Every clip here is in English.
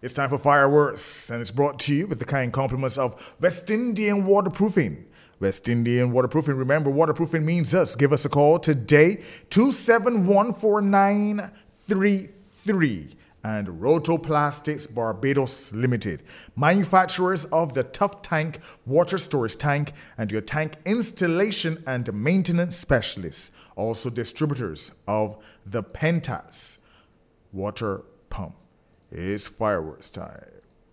It's time for fireworks, and it's brought to you with the kind compliments of West Indian Waterproofing. West Indian Waterproofing. Remember, waterproofing means us. Give us a call today, 271-4933. And Rotoplastics Barbados Limited, manufacturers of the Tough Tank water storage tank and your tank installation and maintenance specialists. Also distributors of the Pentas water pump. It's fireworks time.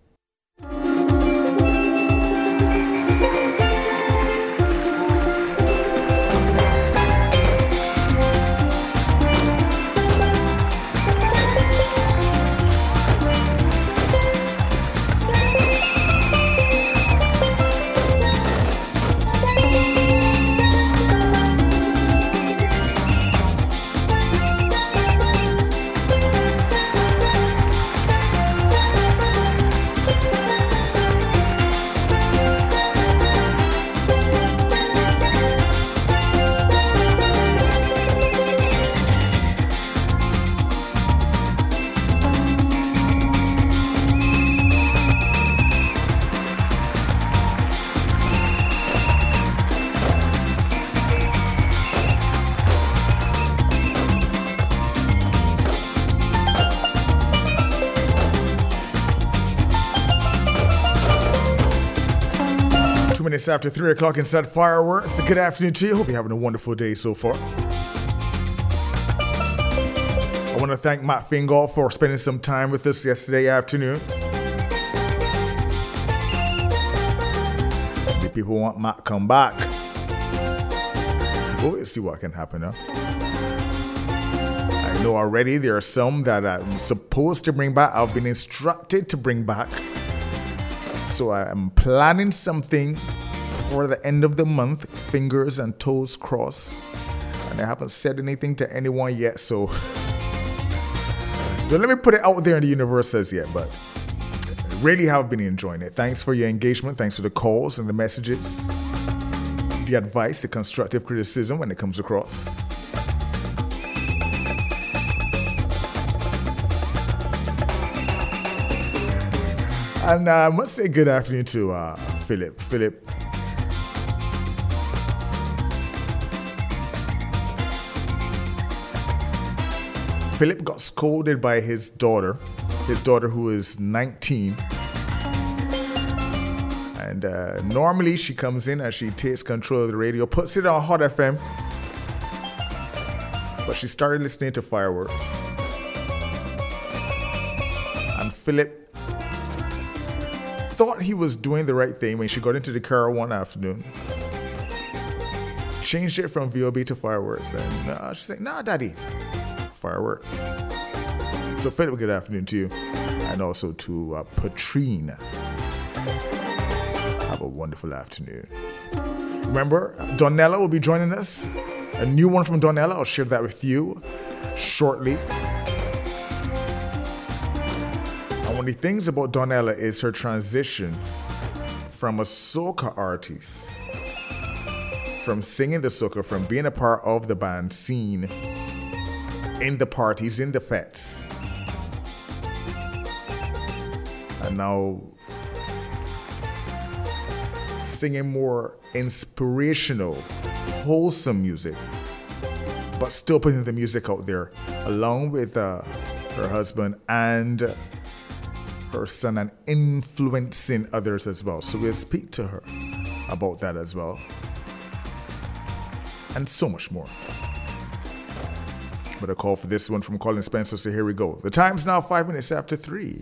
2 minutes after 3 o'clock inside fireworks. Good afternoon to you. Hope you're having a wonderful day so far. I want to thank Matt Fingal for spending some time with us yesterday afternoon. The people want Matt come back. Well, let's see what can happen now. I know already there are some that I'm supposed to bring back. I've been instructed to bring back. So I'm planning something for the end of the month, fingers and toes crossed. And I haven't said anything to anyone yet, so don't let me put it out there in the universe as yet, but I really have been enjoying it. Thanks for your engagement. Thanks for the calls and the messages, the advice, the constructive criticism when it comes across. And I must say good afternoon to Philip. Philip got scolded by his daughter who is 19. And normally she comes in and she takes control of the radio, puts it on Hot FM. But she started listening to fireworks. And Philip thought he was doing the right thing when she got into the car one afternoon. Changed it from VOB to fireworks. And she's like, nah, daddy, fireworks. So Philip, good afternoon to you. And also to Patrine. Have a wonderful afternoon. Remember, Donella will be joining us. A new one from Donella. I'll share that with you shortly. One of the things about Donella is her transition from a soca artist, from singing the soca, from being a part of the band scene, in the parties, in the fetes, and now singing more inspirational, wholesome music, but still putting the music out there, along with her husband and her son, and influencing others as well. So we'll speak to her about that as well. And so much more. But a call for this one from Colin Spencer, so here we go. The time's now 5 minutes after 3.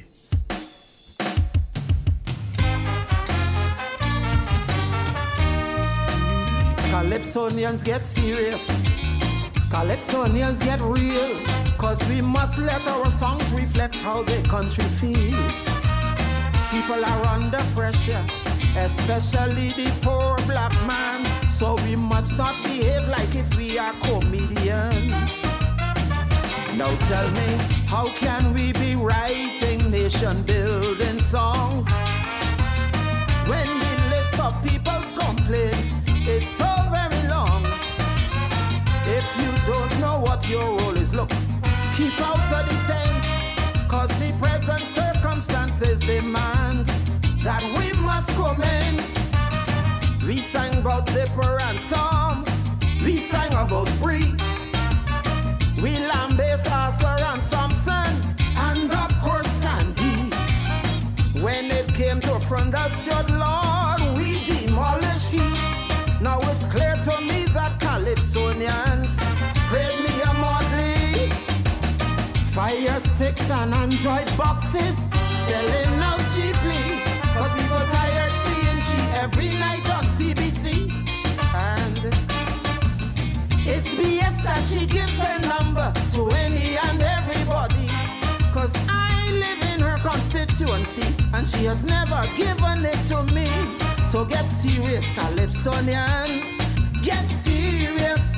Calypsonians get serious. Calypsonians get real. Cause we must let our songs reflect how the country feels. People are under pressure, especially the poor black man. So we must not behave like if we are comedians. Now tell me, how can we be writing nation-building songs when the list of people's complaints is so very long? If you don't know what your role is, look, keep out of the tent, cause the present circumstances demand that we must comment. We sang about Dipper and Tom, we sang about Bree, we lambast Arthur and Thompson, and of course Sandy. When it came to front of Stuart Lord, we demolished he. Now it's clear to me that Calypsonians afraid me a Motley. Fire sticks and Android boxes selling out cheaply, cause people tired seeing she every night on CBC. And it's BS that she gives her number to any and everybody, cause I live in her constituency and she has never given it to me. So get serious, Calypsonians, get serious.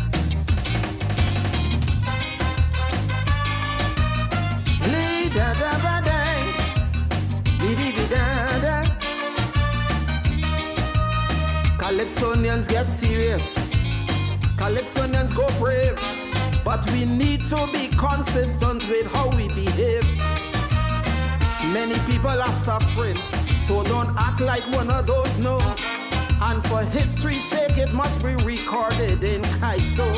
Calypsonians get serious, Calypsonians go brave, but we need to be consistent with how we behave. Many people are suffering, so don't act like one of those know. And for history's sake, it must be recorded in Kaiso.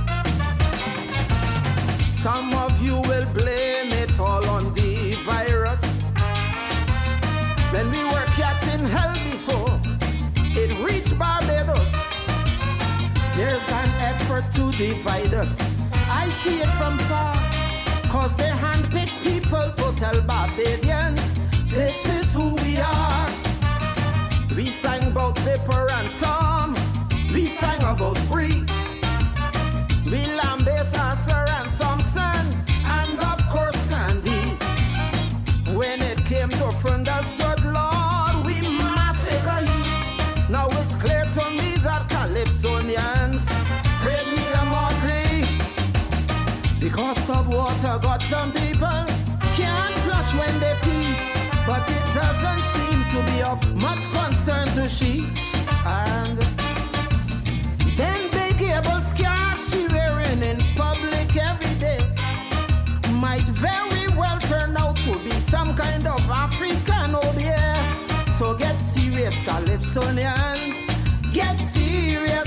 Some of you will blame it all on the virus. When we were catching hell before it reached Barbados, there's an effort to divide us. I see it from far, cause they handpick people to tell Barbadians this is who we are. We sang about Dipper and Tom, we sang about Bree, we lambast Arthur and Thompson, and of course Sandy. When it came to front of Stuart Lord, we massacred he. Now it's clear to me that Calypsonians afraid me a Motley. The cost of water got some people can't flush when they pee, but it doesn't seem to be of much concern to she. And then big able scarf she wearing in public every day might very well turn out to be some kind of African obeah. So get serious, Calypsonians, get serious.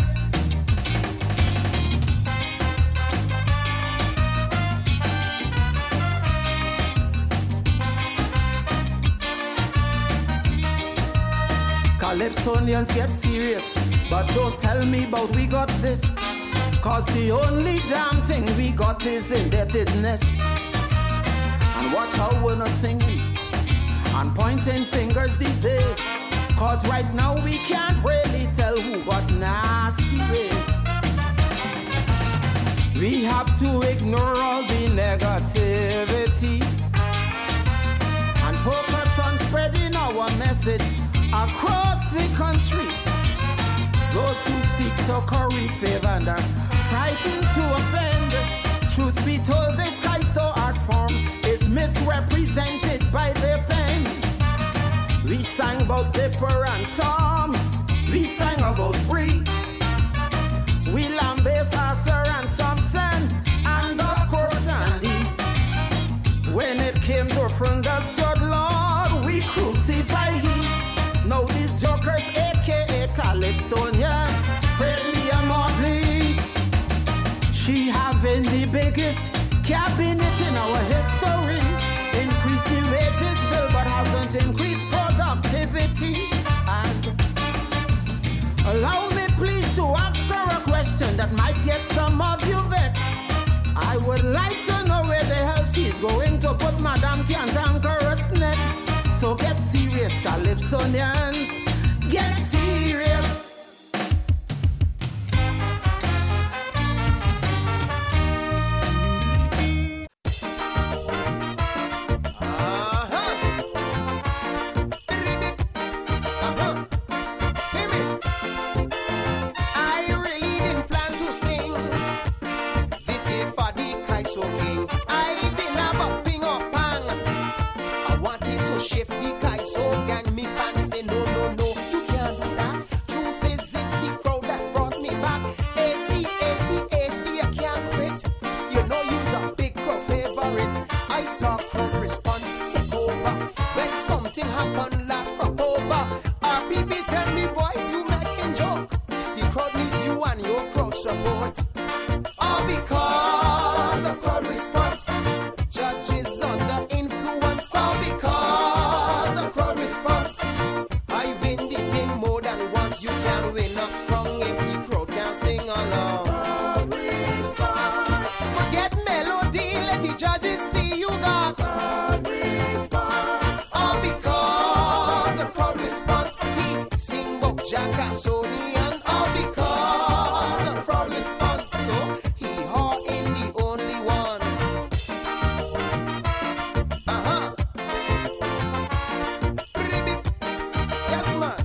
Calypsonians get serious, but don't tell me about we got this, cause the only damn thing we got is indebtedness. And watch how we're not singing and pointing fingers these days, cause right now we can't really tell who got nasty ways. We have to ignore all the negativity and focus on spreading our message across the country. Those who seek to curry favor and are frightened to offend, truth be told, this Kaiso art form is misrepresented by their pen. We sang about Dipper and Tom, we sang about Bree, we lambast Arthur and Thompson, and of course Sandy. When it came to front of Stuart Lord, we crucify he. Now these jokers, aka Calypsonians, afraid me a Motley. She having the biggest cabinet in our history. Increased the wages bill, but hasn't increased productivity. And allow me please to ask her a question that might get some of you vexed. I would like to know where the hell she's going to put Madame Cantankerous next. So get serious, Calypsonians, get serious. something happened last crop over. RPP tell me, boy, you making joke. The crowd needs you and your crowd support. All because of crowd response. Judges under influence. All because of crowd response. I've been dating more than once. You can win a crown if the crowd can sing along. Forget melody, let the judges see you got. All because of crowd response. He sing about Jacksonian. All because of crowd response. So he haw in the only one. Yes, man.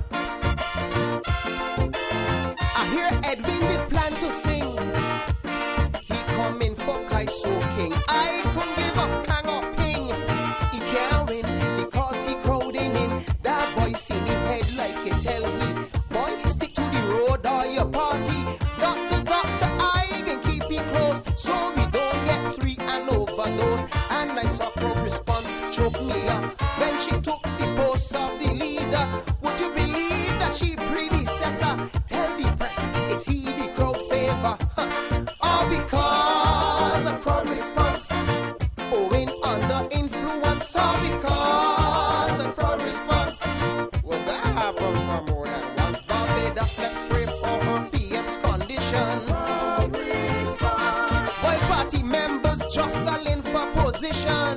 I hear Edwin did plan to sing. He coming for Kaiso King. I couldn't give up Kang or Ping. He can't win because he crowding in. That voice in his head like it tell me, boy, stick to the road or your party. Doctor, I can keep it close so we don't get free and overdose. And I saw crowd response choke me up when she took the post of the leader. Would you believe that she predecessor? Tell the press, it's he the crowd favor. All because of crowd response. Owing under influence. All because of crowd response. Well, that happened for more than once. Barbados, let's pray for her PM's condition. While party members jostling for position.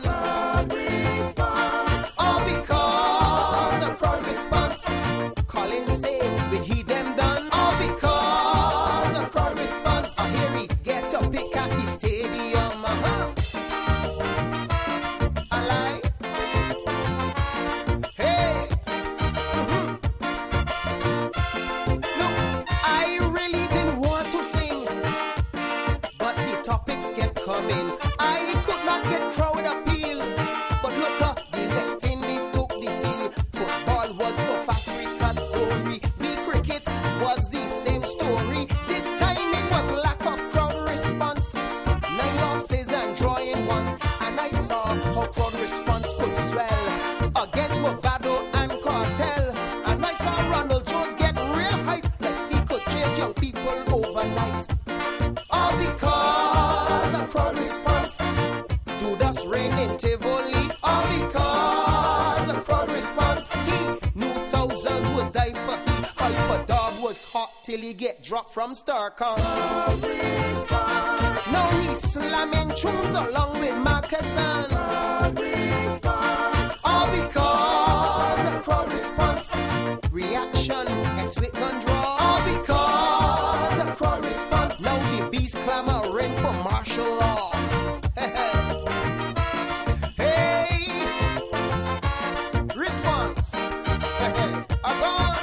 All because of crowd response. Colin say, will he them done? All because of crowd response. I hear he get a pick at the stadium. I like. Hey. Look, I really didn't want to sing, but the topics kept coming. I could not get crowd appeal, but look up, the West Indies took the field. Football was South Africa's story. The cricket was the same story. This time it was lack of crowd response. 9 losses and drawing ones, and I saw how crowd response could swell against Movado and Cartel. And I saw Ronald Jones get real hype like he could change young people overnight. All because of crowd response. Do das rain in Tivoli? All because of crowd response. He knew thousands would die for he. Hyper Dog was hot till he get dropped from Starcom. Now he's slamming tunes along with Marcusson. All because of crowd response. Reaction, as we gun draw. All because of crowd response. Now the beast clamoring for martial law. Hey, response. I'm gone.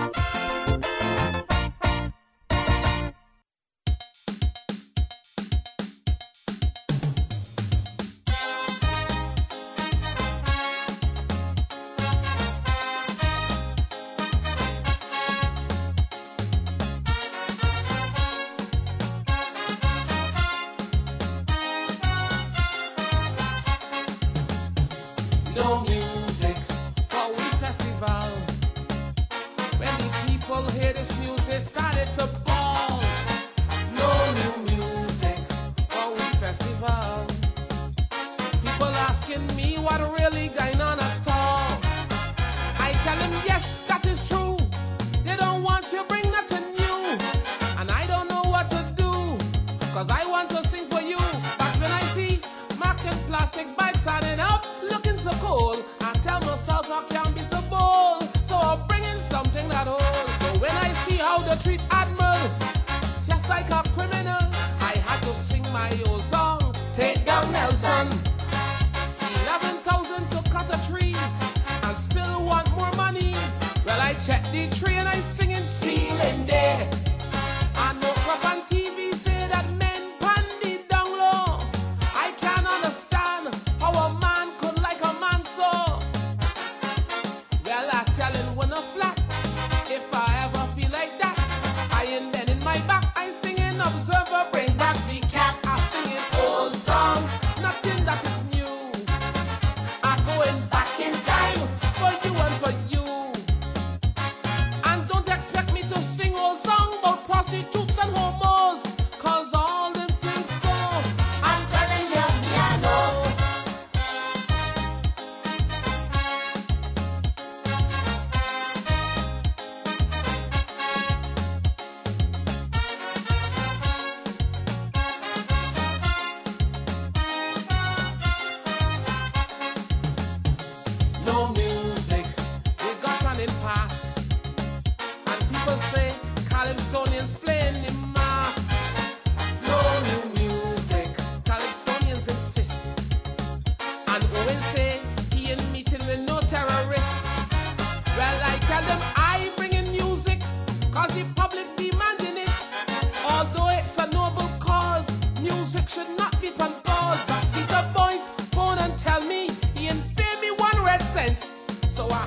No music for we festival. When the people hear this news, they started to bawl. No new music for we festival. People asking me what really going on at all. I tell them yes, that is true. They don't want you bring nothing new, and I don't know what to do, cause I want to sing for you. But when I see Mac and plastic bags standing up, looking so cool, I tell myself I can't be so bold, so I'm bringing something that holds. So when I see how they treat Admiral, just like a criminal, I had to sing my old song, Take Down Nelson. 11,000 to cut a tree, and still want more money. Well, I check the tree and I singing stealing there. I know up on TV say that men pandy down low. I can't understand how a man could like a man so. Well, I tell him when I'm flat, if I ever feel like that, I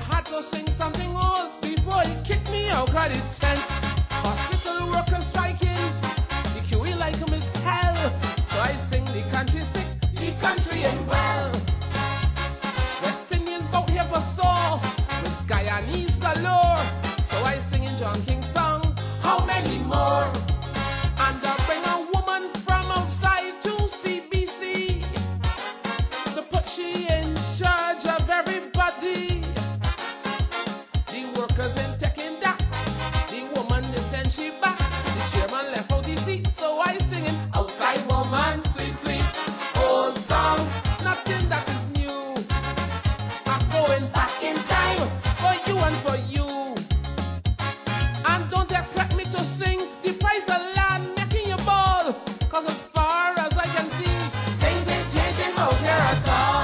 had to sing something old before he kicked me out of the tent. Hospital workers striking, the QE like him is hell. So I sing the country sick, the country ain't well. West Indians out here for sore, with Guyanese galore. So I sing in John King's song, how many more? And I bring a woman from outside to CBC to put she in charge of everybody. The workers ain't taking that. The woman they send she back. The chairman left out the seat. So I singing outside woman, sweet, sweet. Old songs, nothing that is new. I'm going back in time for you and for you. And don't expect me to sing the price of land making you ball. Cause as far as I can see, things ain't changing out here at all.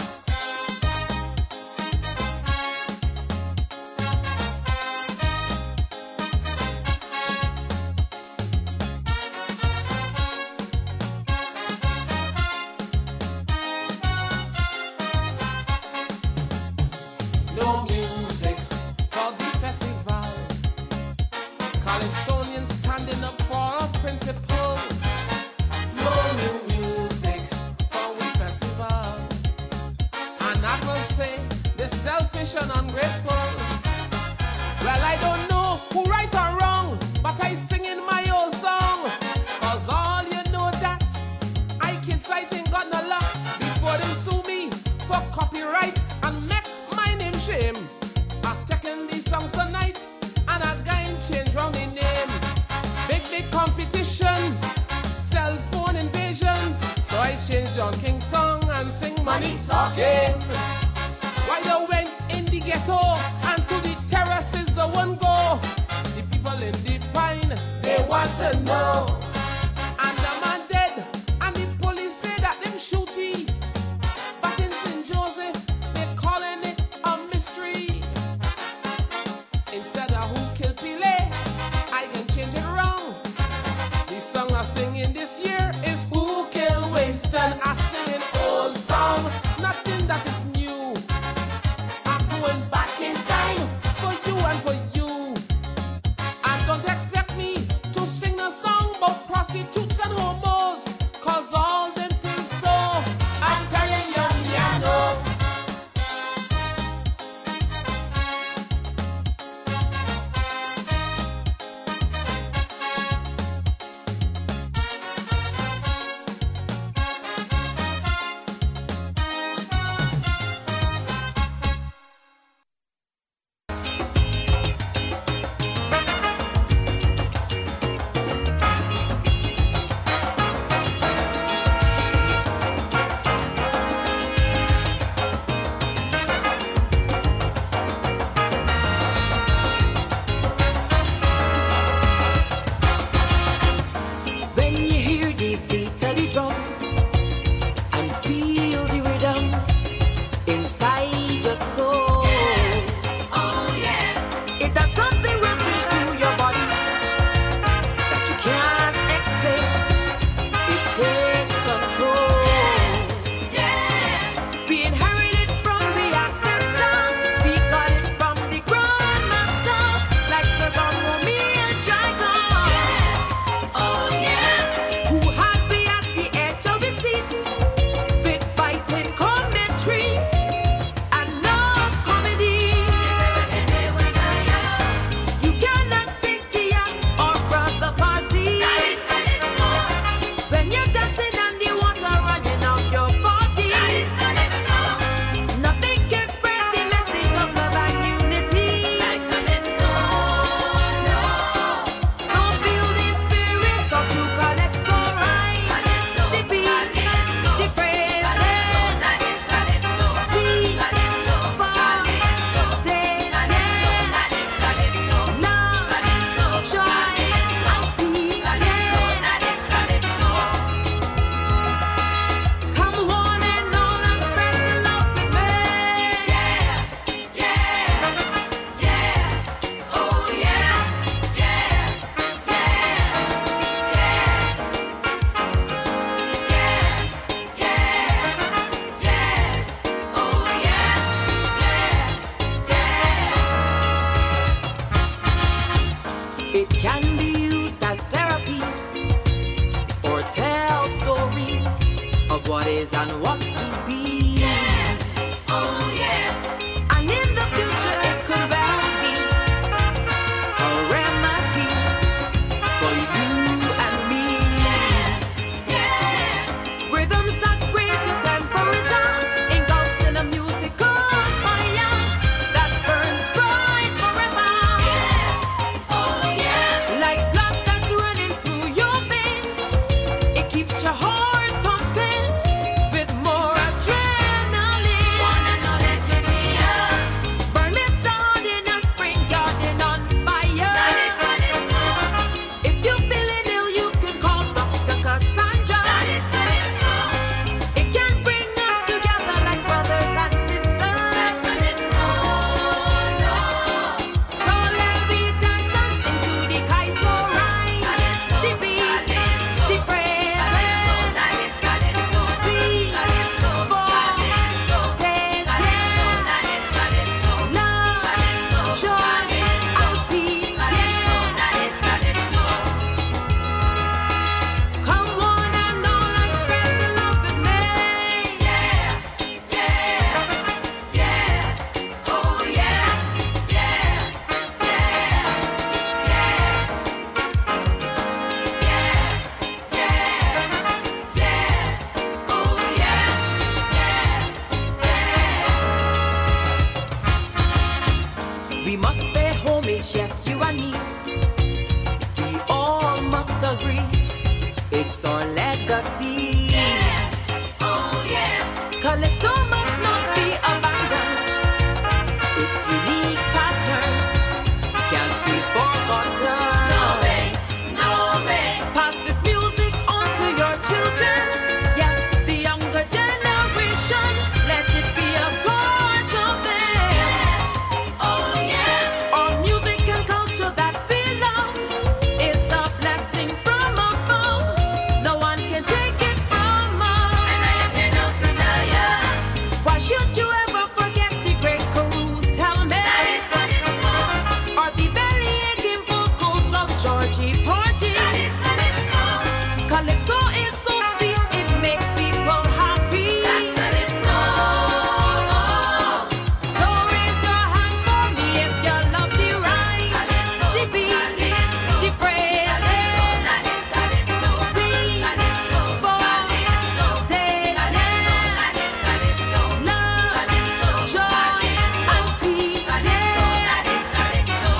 No music for the festival. Calypsonians standing up for a principle. No new music for we festival. And I will say they're selfish and ungrateful. Well, I don't know who right or wrong, but I sing in my old song. Cause all you know that I kids sight ain't got no luck. Before they sue me for copyright and make my name shame. I've taken these songs tonight and again change round the name. Big competition, cell phone invasion. So I change John King's song and sing money talking. Why you went in the ghetto and to the terraces the one go? The people in the pine, they want to know. And the man dead and the police say that them shooty. But in St. Joseph, they calling it a mystery. Instead of who killed Pele, I can change it around. The song I'm singing this year is Who Killed Winston. I sing an old song, nothing that is new. I'm going back in time for you and for you. And don't expect me to sing a song what is and what's to be. Yeah, oh yeah. And in the future it could well be a remedy for you and me. Yeah, Rhythms that raise your temperature, engulfs in a musical fire that burns bright forever. oh yeah. Like blood that's running through your veins, it keeps your heart pumping with more adrenaline. Wanna know, let me see ya. Burn me starting and spring garden on fire. That is Calypso. If you're feeling ill, you can call Dr. Cassandra. That is Calypso. It can bring us together like brothers and sisters. Calypso, no. So let we dance and sing to the Kaiso rhyme. Calypso, The beat, Calypso, the Calypso, phrases, that is Calypso. speed, Calypso, for Calypso, days, Calypso, yeah. that is Calypso. Love, Calypso, joy, Calypso, and peace, Calypso, yeah. that is Calypso. Come on and all and spread the love with me. Yeah, yeah, yeah. Oh yeah, yeah, yeah, yeah, yeah. Oh yeah, yeah. We must pay homage, yes, you and me. We all must agree. It's our legacy. Oh yeah. Calypso must not be abandoned. Its unique pattern can't be forgotten. No way, no way. Pass this music on to your children. Yes, the younger generation. Let it be a part of them. Oh yeah. Our music and culture that we love is a blessing from above. No one can take it from us. And I am here now to tell ya. Why should you ever forget the great Karoo? Tell me. That is Calypso. Or the belly aching vocals of Georgie Porgy. That is Calypso. Calypso is so sweet, it makes people happy. That's Calypso. So raise your hand for me if you love the rhyme, Calypso, the beat, Calypso, the phrases, that is Calypso. speed, Calypso, for Calypso, days, Calypso, yeah. that is Calypso. Love, Calypso, joy, Calypso, and peace, Calypso, yeah. that is Calypso.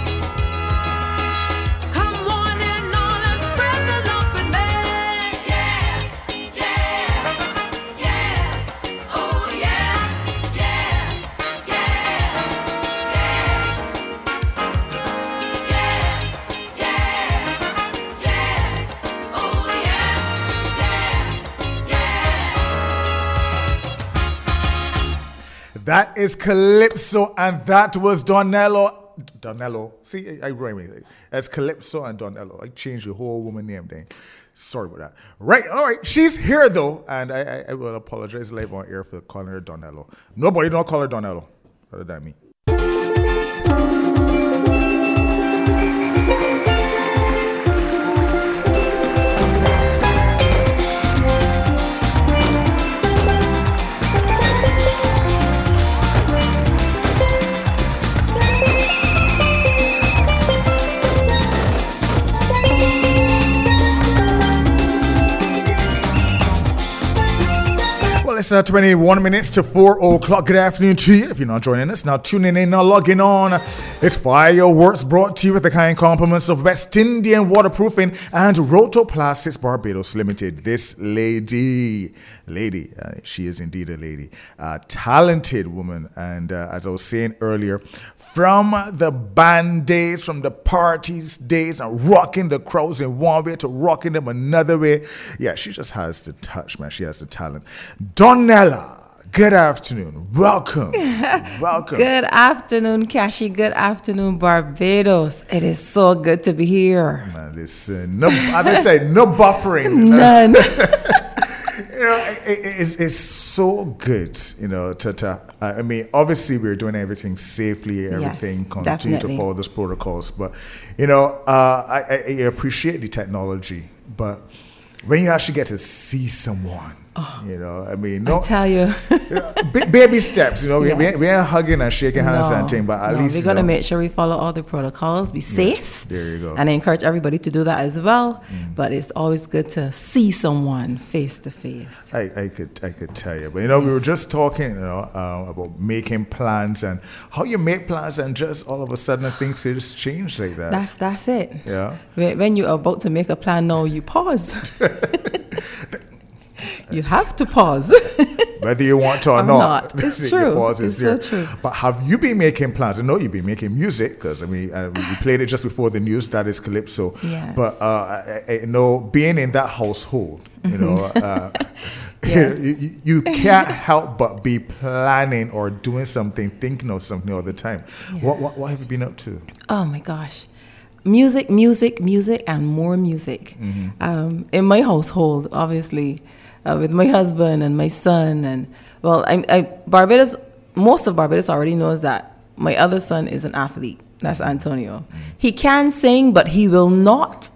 Come on and all and spread the love with me. Yeah, yeah, yeah. Oh yeah, yeah, yeah, yeah, yeah, yeah. Oh yeah, yeah, yeah. That is Calypso, and that was Donello. See, I rhyme. As Calypso and Donello. I changed the whole woman name then. Sorry about that. Right, all right. She's here though, and I will apologize live on air for calling her Donello. Nobody don't call her Donello other than me. Well, it's 21 minutes to 4 o'clock. Good afternoon to you. If you're not joining us, now tuning in, now logging on. It's Fireworks brought to you with the kind compliments of West Indian Waterproofing and Rotoplastics Barbados Limited. This lady, she is indeed a lady, a talented woman. And as I was saying earlier, from the band days, from the parties days, and rocking the crowds in one way to rocking them another way. Yeah, she just has the touch, man. She has the talent. Donella, good afternoon. Welcome. Welcome. Good afternoon, Kashi. Good afternoon, Barbados. It is so good to be here. Man, listen, no, as I said, no buffering. None. You know, it's so good, you know, I mean, obviously we're doing everything safely, everything, continue definitely to follow those protocols, but, you know, I appreciate the technology, but when you actually get to see someone You know, I mean, I no, tell you. baby steps. You know, Yes. we ain't hugging and shaking hands No, and thing, but at no, least we're you gonna know, make sure we follow all the protocols, be safe. there you go. And I encourage everybody to do that as well. But it's always good to see someone face to face. I could tell you, but you know, we were just talking, you know, about making plans and how you make plans, and just all of a sudden things just change like that. That's it. Yeah. When you're about to make a plan, now you pause. You have to pause. Whether you want to or Or not. not. It's the true. pause is It's so there. true. But have you been making plans? I know you've been making music, because I mean, we played it just before the news. That is Calypso. Yes. But I know, being in that household, you know, Yes. you can't help but be planning or doing something, thinking of something all the time. What have you been up to? Oh my gosh. Music, and more music. In my household, obviously, with my husband and my son, and well, Barbados, most of Barbados already knows that my other son is an athlete. That's Antonio. He can sing, but he will not.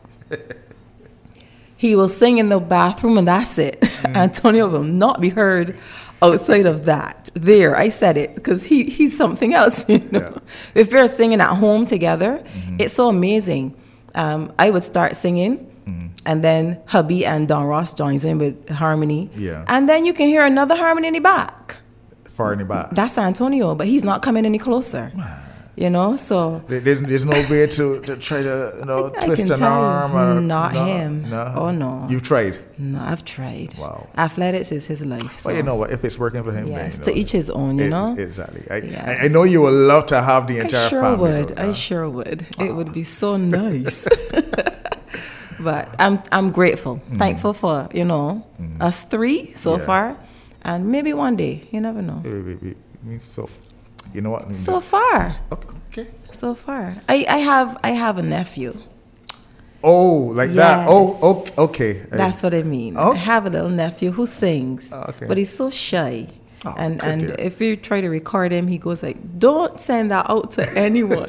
He will sing in the bathroom, and that's it. Antonio will not be heard outside of that. There, I said it, because he's something else. You know? Yeah. If we're singing at home together, it's so amazing. I would start singing, and then hubby and Don Ross joins in with harmony. Yeah. And then you can hear another harmony in the back. Far in the back. That's Antonio, but he's not coming any closer. You know, so There's no way to try to, you know, I twist can an tell you, arm or not no, him. No. Oh, no. You've tried. no, I've tried. Wow. Athletics is his life. So. Well, you know what? If it's working for him, Yes, then, to you know, each his own, you know? Exactly. Yes. I know you would love to have the entire I sure family. would. though, I sure would. It would be so nice. But I'm grateful, thankful for, you know, us three so Yeah. far. And maybe one day, you never know. It means so. You know what? So far. Okay. So far. I have a nephew. Oh, like that. Oh, Yes. okay. That's what I mean. Oh. I have a little nephew who sings, Okay. but he's so shy. Oh, and good dear. if you try to record him, he goes like, "Don't send that out to anyone."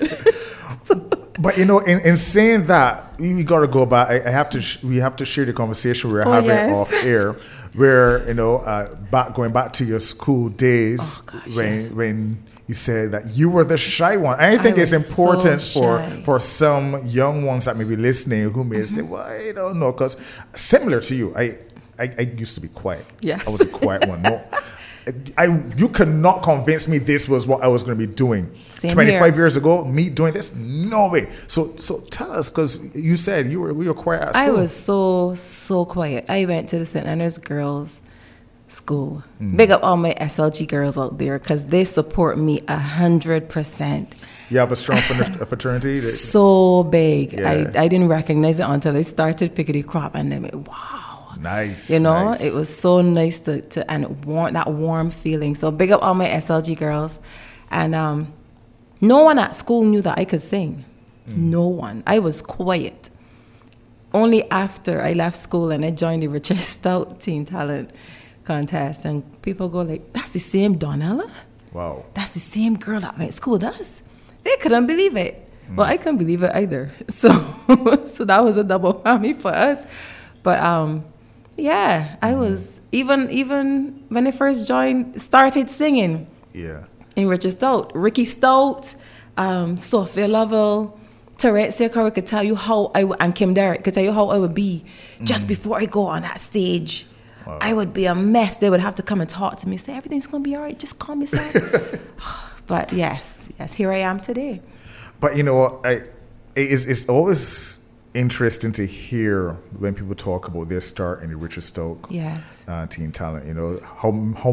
But you know, in saying that, we gotta go back. We have to share the conversation we were having yes. off air, where you know, going back to your school days, Oh, gosh, when yes. when you said that you were the shy one. I think it's was important so shy. for some young ones that may be listening who may say, "Well, I don't know," because similar to you, I used to be quiet. Yes. I was a quiet one. No. You cannot convince me this was what I was going to be doing. Same 25 here. years ago, me doing this? No way. So tell us, because you said we were quiet at school. I was so quiet. I went to the St. Leonard's Girls School. Big up all my SLG girls out there, because they support me 100%. You have a strong fraternity. So big. Yeah. I didn't recognize it until I started Pickety Crop, and then wow. Nice. You know, nice. it was so nice to and that warm feeling. So big up all my SLG girls. And no one at school knew that I could sing. No one. I was quiet. Only after I left school and I joined the Richard Stout Teen Talent Contest, and people go like, "That's the same Donella? Wow. That's the same girl that went to school with us?" They couldn't believe it. Well, I couldn't believe it either. So that was a double whammy for us. But yeah, I was even when I first started singing Yeah. in Richard Stout, Ricky Stout, Sophia Lovell, Terencia Curry could tell you and Kim Derrick could tell you how I would be just before I go on that stage. Wow. I would be a mess. They would have to come and talk to me, say everything's gonna be all right. Just calm yourself. But yes, here I am today. But you know what? It's always interesting to hear when people talk about their start in the Richard Stoke Yes. Teen Talent. You know how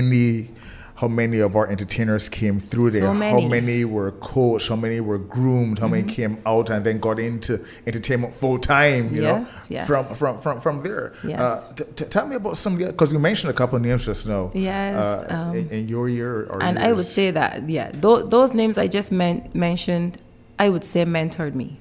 many of our entertainers came through So there. How many. many were coached? How many were groomed? How many came out and then got into entertainment full time? You know, Yes. from there. Yes. Tell me about some, because you mentioned a couple of names just now. Yes, in your year or And yours. I would say that, those names I just mentioned, I would say mentored me.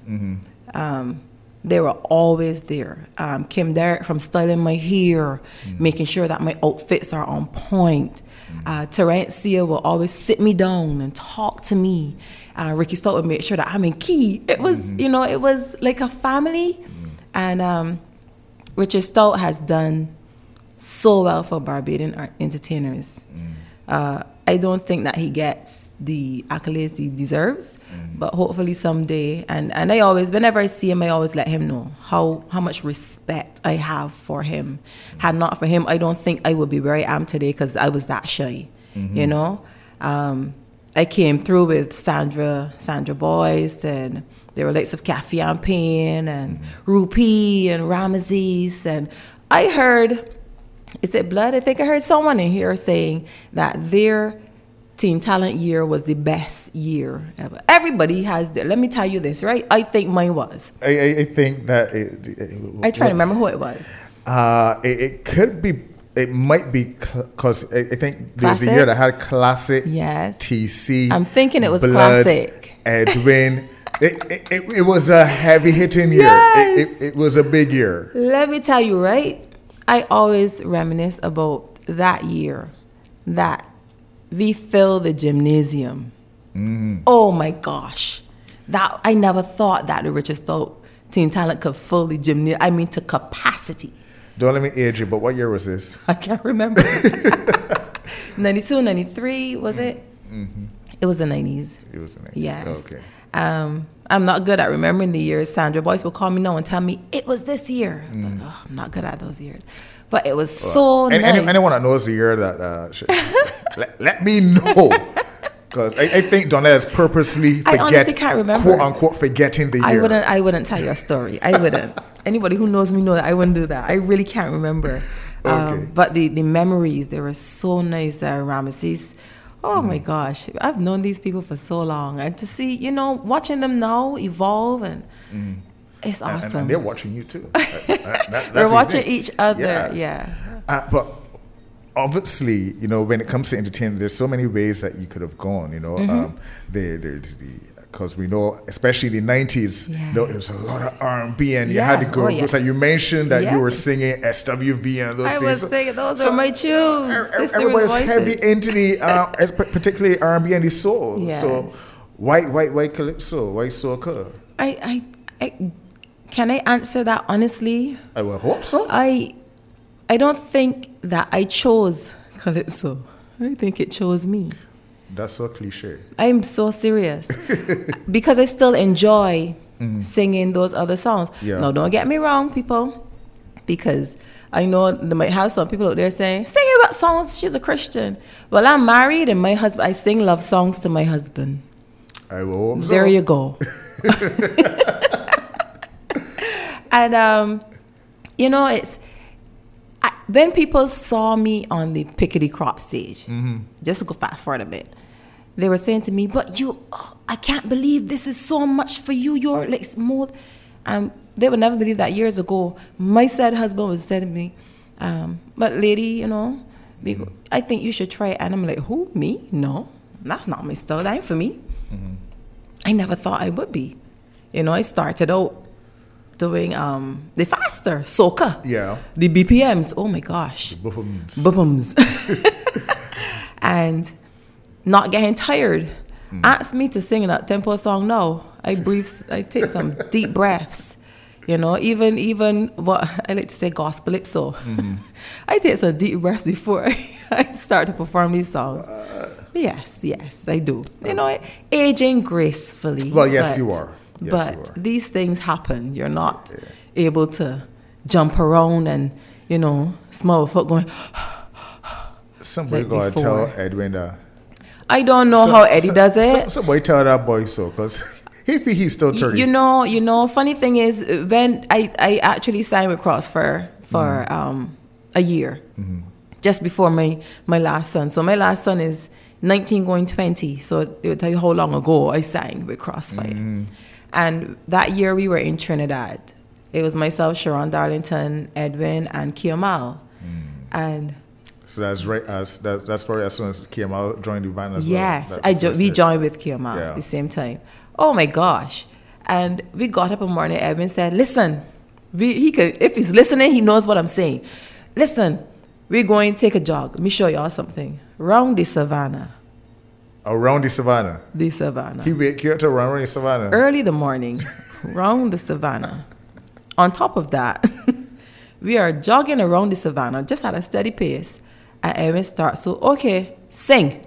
They were always there. Kim Derrick from styling my hair, making sure that my outfits are on point. Terencia will always sit me down and talk to me. Ricky Stout would make sure that I'm in key. It was, it was like a family. And Richard Stout has done so well for Barbadian entertainers. I don't think that he gets the accolades he deserves, but hopefully someday. And I always, whenever I see him, I always let him know how much respect I have for him. Had not for him, I don't think I would be where I am today because I was that shy, you know. I came through with Sandra Boyce, and there were likes of Kathy Ampane and Rupi and Ramesses, and I heard, is it Blood? I think I heard someone in here saying that their Teen Talent year was the best year ever. Everybody has their, let me tell you this, right? I think mine was. I think that I try to remember who it was. It could be. It might be because I think there was a Classic? year that had Classic, Yes. TC. I'm thinking it was Blood, Classic. Edwin. It was a heavy hitting year. Yes. It was a big year. Let me tell you, right? I always reminisce about that year that we filled the gymnasium. Oh my gosh. That I never thought that the Richard Stout Teen Talent could fill the gymnasium. I mean, to capacity. Don't let me age you, but what year was this? I can't remember. 92, 93, was it? It was the 90s. It was an Yes. Okay. I'm not good at remembering the years. Sandra Boyce will call me now and tell me it was this year. But, I'm not good at those years. But it was so nice. Anyone that knows the year that let me know. Because I think Donnell is purposely I honestly can't remember. quote unquote forgetting the year. I wouldn't tell you a story. I wouldn't. Anybody who knows me know that I wouldn't do that. I really can't remember. Okay. But the memories, they were so nice. Ramesses. Oh my gosh, I've known these people for so long, and to see, you know, watching them now evolve, and it's awesome. And they're watching you too. That's We're the watching thing. each other. Yeah. But obviously, you know, when it comes to entertainment, there's so many ways that you could have gone. You know, there's because we know, especially in the 90s, you know, it was a lot of R&B, and you had the girls. yes. Like you mentioned that you were Yes. singing SWV and those I things. was saying those are my tunes. Sister with Everybody's voices. heavy into the, particularly R&B and the soul. Yes. So why calypso? Why soca? I can I answer that honestly? I will hope so. I don't think that I chose calypso. I think it chose me. That's so cliche. I'm so serious because I still enjoy singing those other songs. Yeah. Now, don't get me wrong, people, because I know they might have some people out there saying, singing what songs? She's a Christian. Well, I'm married, and my husband, I sing love songs to my husband. I will hope so. There you go. And you know, when people saw me on the Pickety Crop stage, just to go fast forward a bit, they were saying to me, but I can't believe this is so much for you. You're like smooth. They would never believe that years ago. My said husband was saying to me, but lady, you know, I think you should try it. And I'm like, who, me? No, that's not my style. That ain't for me. I never thought I would be. You know, I started out doing the faster, soca. Yeah. The BPMs, oh my gosh. Bubums. And not getting tired. Ask me to sing that tempo song now. I take some deep breaths. You know, even what I like to say gospelipso. I take some deep breaths before I start to perform these songs. Yes, I do. You know, aging gracefully. Well, yes, you are. Yes, but you are. these things happen. You're not able to jump around and, you know, smell a foot going. Somebody like gotta before. tell Edwin that. I don't know how Eddie does it. Somebody tell that boy so, because he's still turning. You know. Funny thing is, when I actually signed with Cross for a year, just before my last son. So my last son is 19 going 20. So it will tell you how long ago I signed with Crossfire. And that year we were in Trinidad. It was myself, Sharon Darlington, Edwin, and Kiamal. And So that's right. That's probably as soon as Kiamal joined the band as yes, well. we joined with Kiamal Yeah. at the same time. Oh my gosh! And we got up one morning. Edwin said, "Listen, if he's listening, he knows what I'm saying. Listen, we're going to take a jog. Let me show y'all something. Round the savannah. Around the savannah. The savannah. He wake you up to run around the savannah. Early the morning, round the savannah. On top of that, we are jogging around the savannah just at a steady pace, and Edwin starts, so, okay, sing.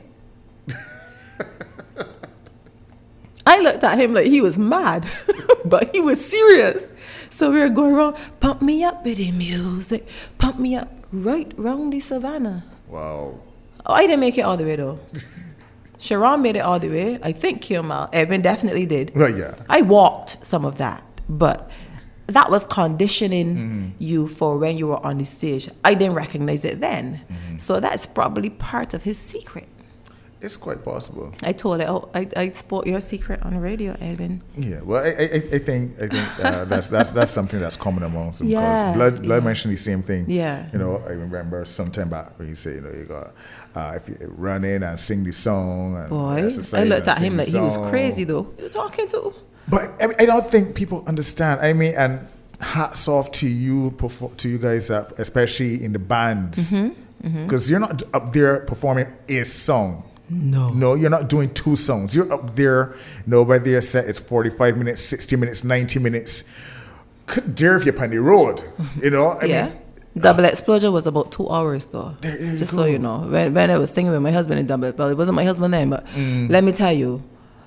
I looked at him like he was mad, but he was serious. So we were going around, pump me up with the music, pump me up right round the savannah. Wow. Oh, I didn't make it all the way though. Sharon made it all the way. I think Kilmal, Edwin definitely did. Well, yeah. I walked some of that, but that was conditioning you for when you were on the stage. I didn't recognize it then. So that's probably part of his secret. It's quite possible. I told it, oh, I spoke your secret on the radio, Edwin. Yeah, well, I think that's something that's common amongst them, Yeah, because Blood yeah. mentioned the same thing. Yeah. You know, I remember sometime back when he said, you know, you got if you run in and sing the song and Boy, exercise I looked and at sing him the like he was song. crazy though. Who you talking to? But I don't think people understand. I mean, and hats off to you, to you guys, especially in the bands, because you're not up there performing a song. No, you're not doing two songs. You're up there. Nobody there said it's 45 minutes, 60 minutes, 90 minutes. Could dare if you're on the road, you know? I Yeah. mean, Double Explosion was about 2 hours though. There you Just go. so you know. When I was singing with my husband in Double, well, it wasn't my husband then, but let me tell you,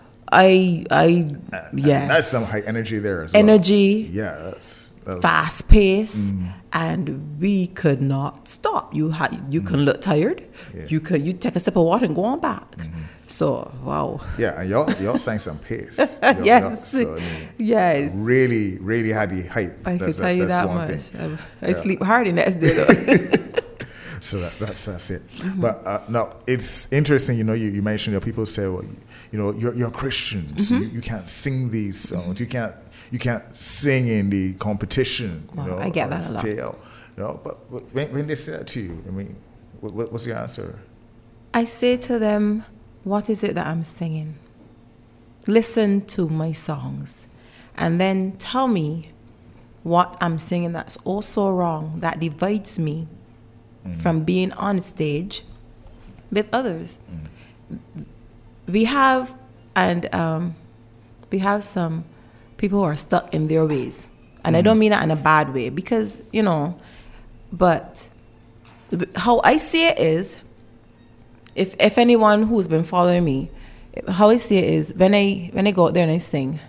yes. that's some high energy there as well. Energy, Yeah, that's fast pace, and we could not stop. You couldn't look tired. Yeah. You take a sip of water and go on back. So wow. Yeah, and y'all sang some pace. Yes. So, I mean, Yes. really, really had the hype. I could tell you that's that one much. thing. I sleep hard the next day though. So that's it. But no, it's interesting. You know, you mentioned that people say, well, you know, you're Christians. You can't sing these songs. You can't sing in the competition. You Wow, know, I get or that a lot. stale. You know, but when they say that to you, I mean, what's your answer? I say to them, what is it that I'm singing? Listen to my songs and then tell me what I'm singing that's also wrong, that divides me from being on stage with others. We have some people who are stuck in their ways. And I don't mean that in a bad way because, you know, but how I see it is, if anyone who's been following me, how I see it is when I go out there and I sing,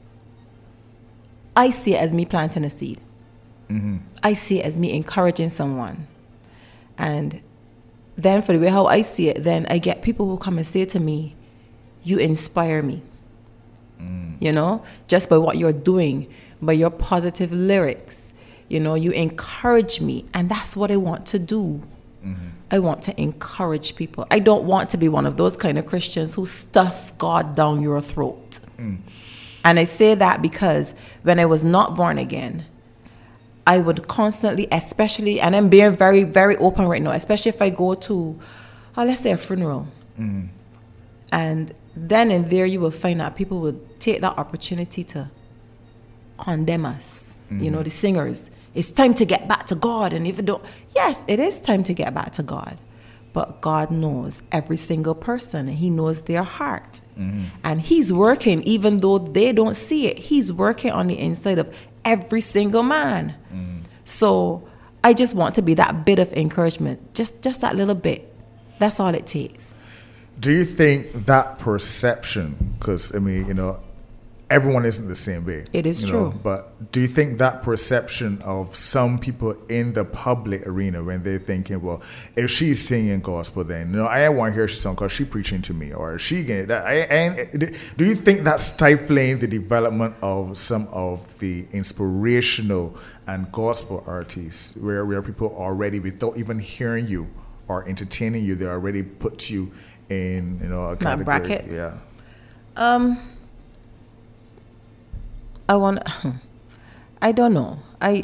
I see it as me planting a seed. I see it as me encouraging someone. And then for the way how I see it, then I get people who come and say to me, you inspire me. You know, just by what you're doing, by your positive lyrics, you know, you encourage me. And that's what I want to do. I want to encourage people. I don't want to be one of those kind of Christians who stuff God down your throat. And I say that because when I was not born again, I would constantly, especially, and I'm being very, very open right now, especially if I go to, let's say a funeral. And then and there you will find that people would take that opportunity to condemn us, you know, the singers. It's time to get back to God. And if you don't, yes, it is time to get back to God. But God knows every single person, and He knows their heart. And He's working, even though they don't see it. He's working on the inside of every single man. So I just want to be that bit of encouragement, just that little bit. That's all it takes. Do you think that perception, because, I mean, you know, everyone isn't the same way. It is you true. know, but do you think that perception of some people in the public arena when they're thinking, well, if she's singing gospel, then no, I want to hear her song because she's preaching to me, or she getting that? Do you think that's stifling the development of some of the inspirational and gospel artists, where people already, without even hearing you or entertaining you, they already put you in, you know, a category? bracket? Yeah. I don't know.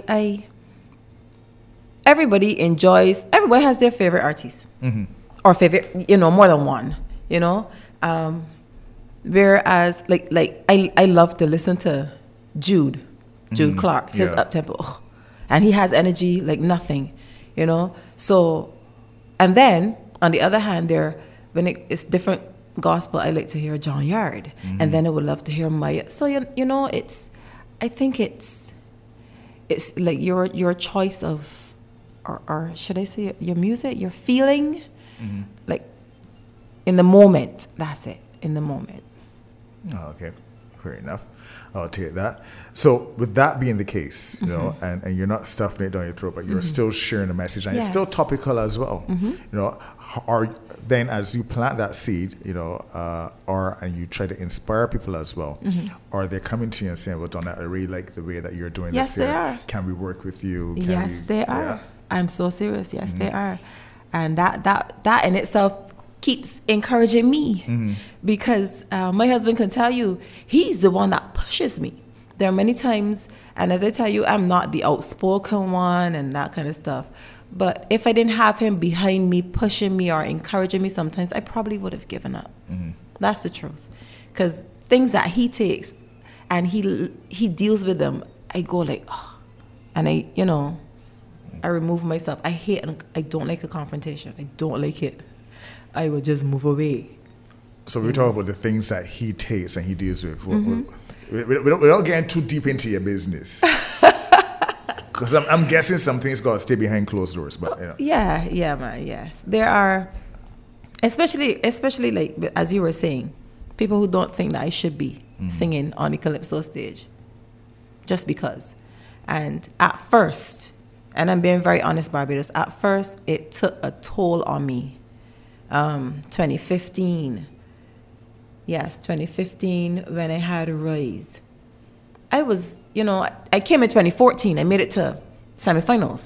Everybody has their favorite artist. Or favorite, you know, more than one, you know. Whereas, like I love to listen to Jude Clark, his Yeah. up-tempo. And he has energy like nothing, you know. So, and then, on the other hand, when it's different gospel, I like to hear John Yard. And then I would love to hear Maya. So, you know, I think it's it's like your choice of, or should I say your music, your feeling, like in the moment. That's it. In the moment. Oh, okay, fair enough. I'll take that. So, with that being the case, you know, and you're not stuffing it down your throat, but you're still sharing the message, and it's still Yes. topical as well. You know, are then as you plant that seed, you know, and you try to inspire people as well, are they coming to you and saying, "Well, Donna, I really like the way that you're doing Yes, this they here. are. Can we work with you?" Can Yes, we-" they are. Yeah. I'm so serious. Yes, they are, and that in itself keeps encouraging me because my husband can tell you he's the one that pushes me. There are many times, and as I tell you, I'm not the outspoken one and that kind of stuff. But if I didn't have him behind me, pushing me or encouraging me, sometimes I probably would have given up. That's the truth, because things that he takes and he deals with them, I go like, oh, and I remove myself. I don't like a confrontation. I don't like it. I would just move away. So we talk about the things that he takes and he deals with. Without getting too deep into your business, because I'm guessing some things got to stay behind closed doors. But you know. Yeah, man. Yes, there are, especially like as you were saying, people who don't think that I should be singing on the calypso stage, just because. And at first, and I'm being very honest, Barbados. At first, it took a toll on me. 2015. Yes, 2015 when I had Rise. I was, I came in 2014. I made it to semifinals.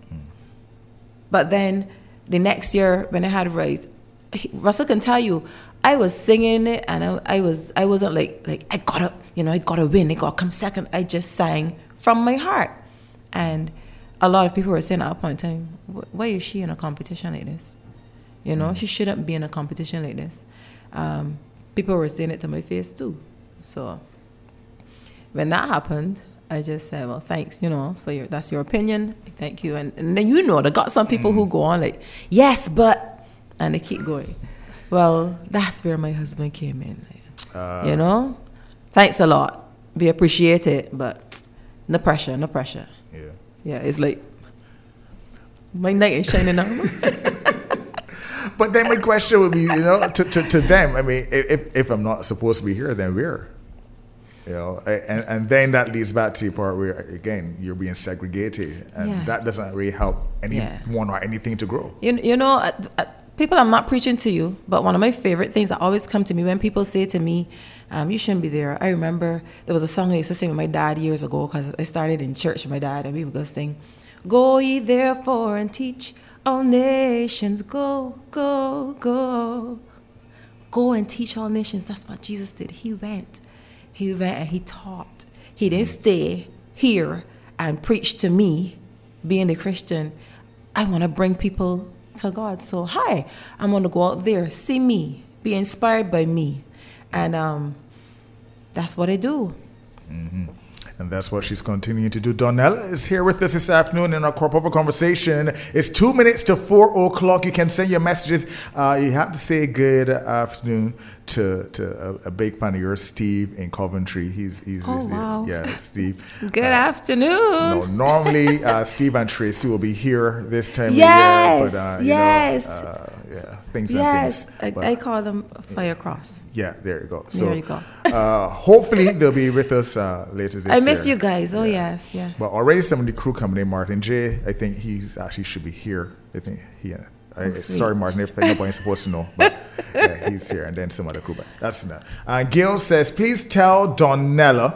But then the next year when I had Rise, Russell can tell you, I was singing it and I wasn't like I gotta win. I gotta come second. I just sang from my heart. And a lot of people were saying at a point in time, why is she in a competition like this? She shouldn't be in a competition like this. People were saying it to my face too. So when that happened, I just said, well, thanks, that's your opinion. Thank you. And then they got some people who go on like, yes, but, and they keep going. Well, that's where my husband came in. Thanks a lot. We appreciate it, but no pressure. Yeah. Yeah, it's like my knight is shining out. But then my question would be, to them, I mean, if I'm not supposed to be here, then where? And then that leads back to the part where, again, you're being segregated, and that doesn't really help anyone or anything to grow. People, I'm not preaching to you, but one of my favorite things that always come to me when people say to me, you shouldn't be there. I remember there was a song I used to sing with my dad years ago, because I started in church with my dad, and we would go sing, "Go ye therefore and teach all nations, go, go, go. Go and teach all nations." That's what Jesus did. He went and he taught. He didn't stay here and preach to me, being a Christian. I want to bring people to God. So, I'm going to go out there, see me, be inspired by me. And that's what I do. And that's what she's continuing to do. Donella is here with us this afternoon in our Crop Over conversation. It's 2 minutes to 4 o'clock. You can send your messages. You have to say good afternoon to a big fan of yours, Steve in Coventry. He's wow. Yeah, Steve. Good afternoon. No, normally Steve and Tracy will be here this time Yes, of year, but yes. Things Yes, and things. I call them Firecross. Yeah, there you go. So There you go. hopefully they'll be with us later this year. I miss you guys. Oh, yes. But already some of the crew coming in. Martin J, I think he's actually should be here. I think sorry, Martin, if nobody's supposed to know, but he's here, and then some other crew. But that's not. Gail says, please tell Donella,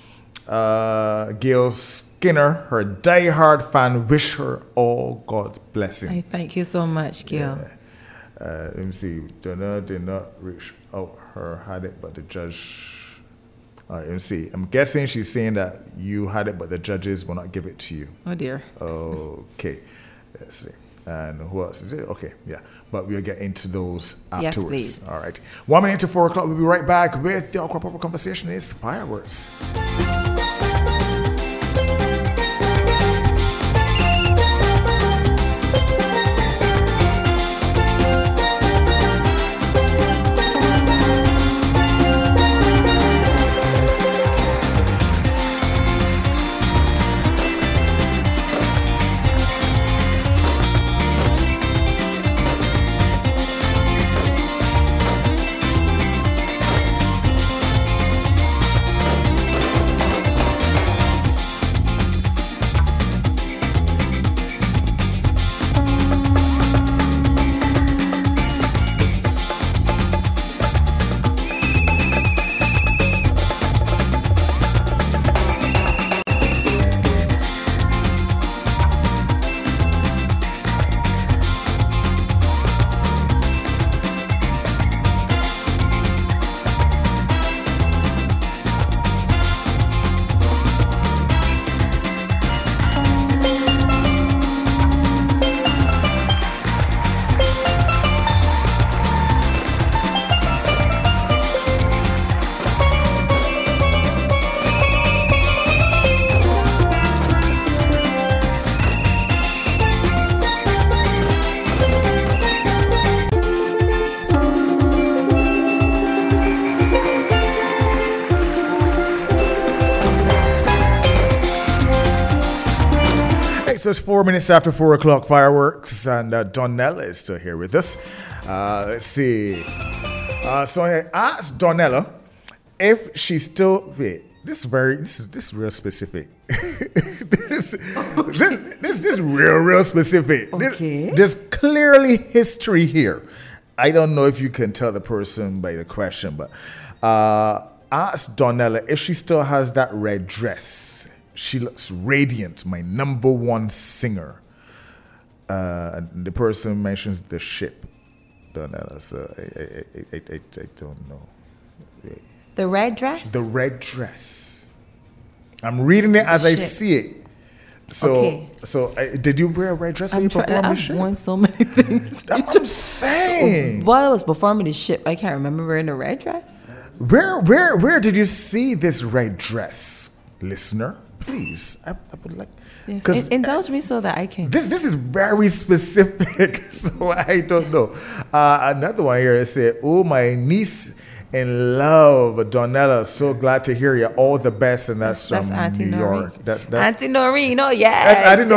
Gail Skinner, her diehard fan, wish her all God's blessings. I thank you so much, Gail. Let me see. Donella did not reach out her had it, but the judge. All right, let me see. I'm guessing she's saying that you had it, but the judges will not give it to you. Oh, dear. Okay. Let's see. And who else is it? Okay, yeah. But we'll get into those Yes, afterwards. please. All right. 1 minute to 4 o'clock. We'll be right back with your Crop Over conversation. It's fireworks. so it's 4 minutes after 4 o'clock, fireworks, and Donella is still here with us. Let's see. So I asked Donella if she still, wait, this is real specific. this is real specific. Okay. There's clearly history here. I don't know if you can tell the person by the question, but ask Donella if she still has that red dress. She looks radiant, my number one singer. The person mentions the ship, Donella, so I don't know. The red dress? The red dress. I'm reading it as I Ship. see it. So, Okay. Did you wear a red dress when you performed the I've ship? worn so many things. That's what I'm saying. While I was performing the ship, I can't remember wearing a red dress. Where did you see this red dress, listener? Please, I would like, Yes. because Indulge me so that I can. this is very specific, so I don't know. Another one here said, "Oh, my niece in love, Donella. So glad to hear you. All the best." And that's from Auntie New Noreen. York. That's Auntie Noreen. Oh, yes. That's Auntie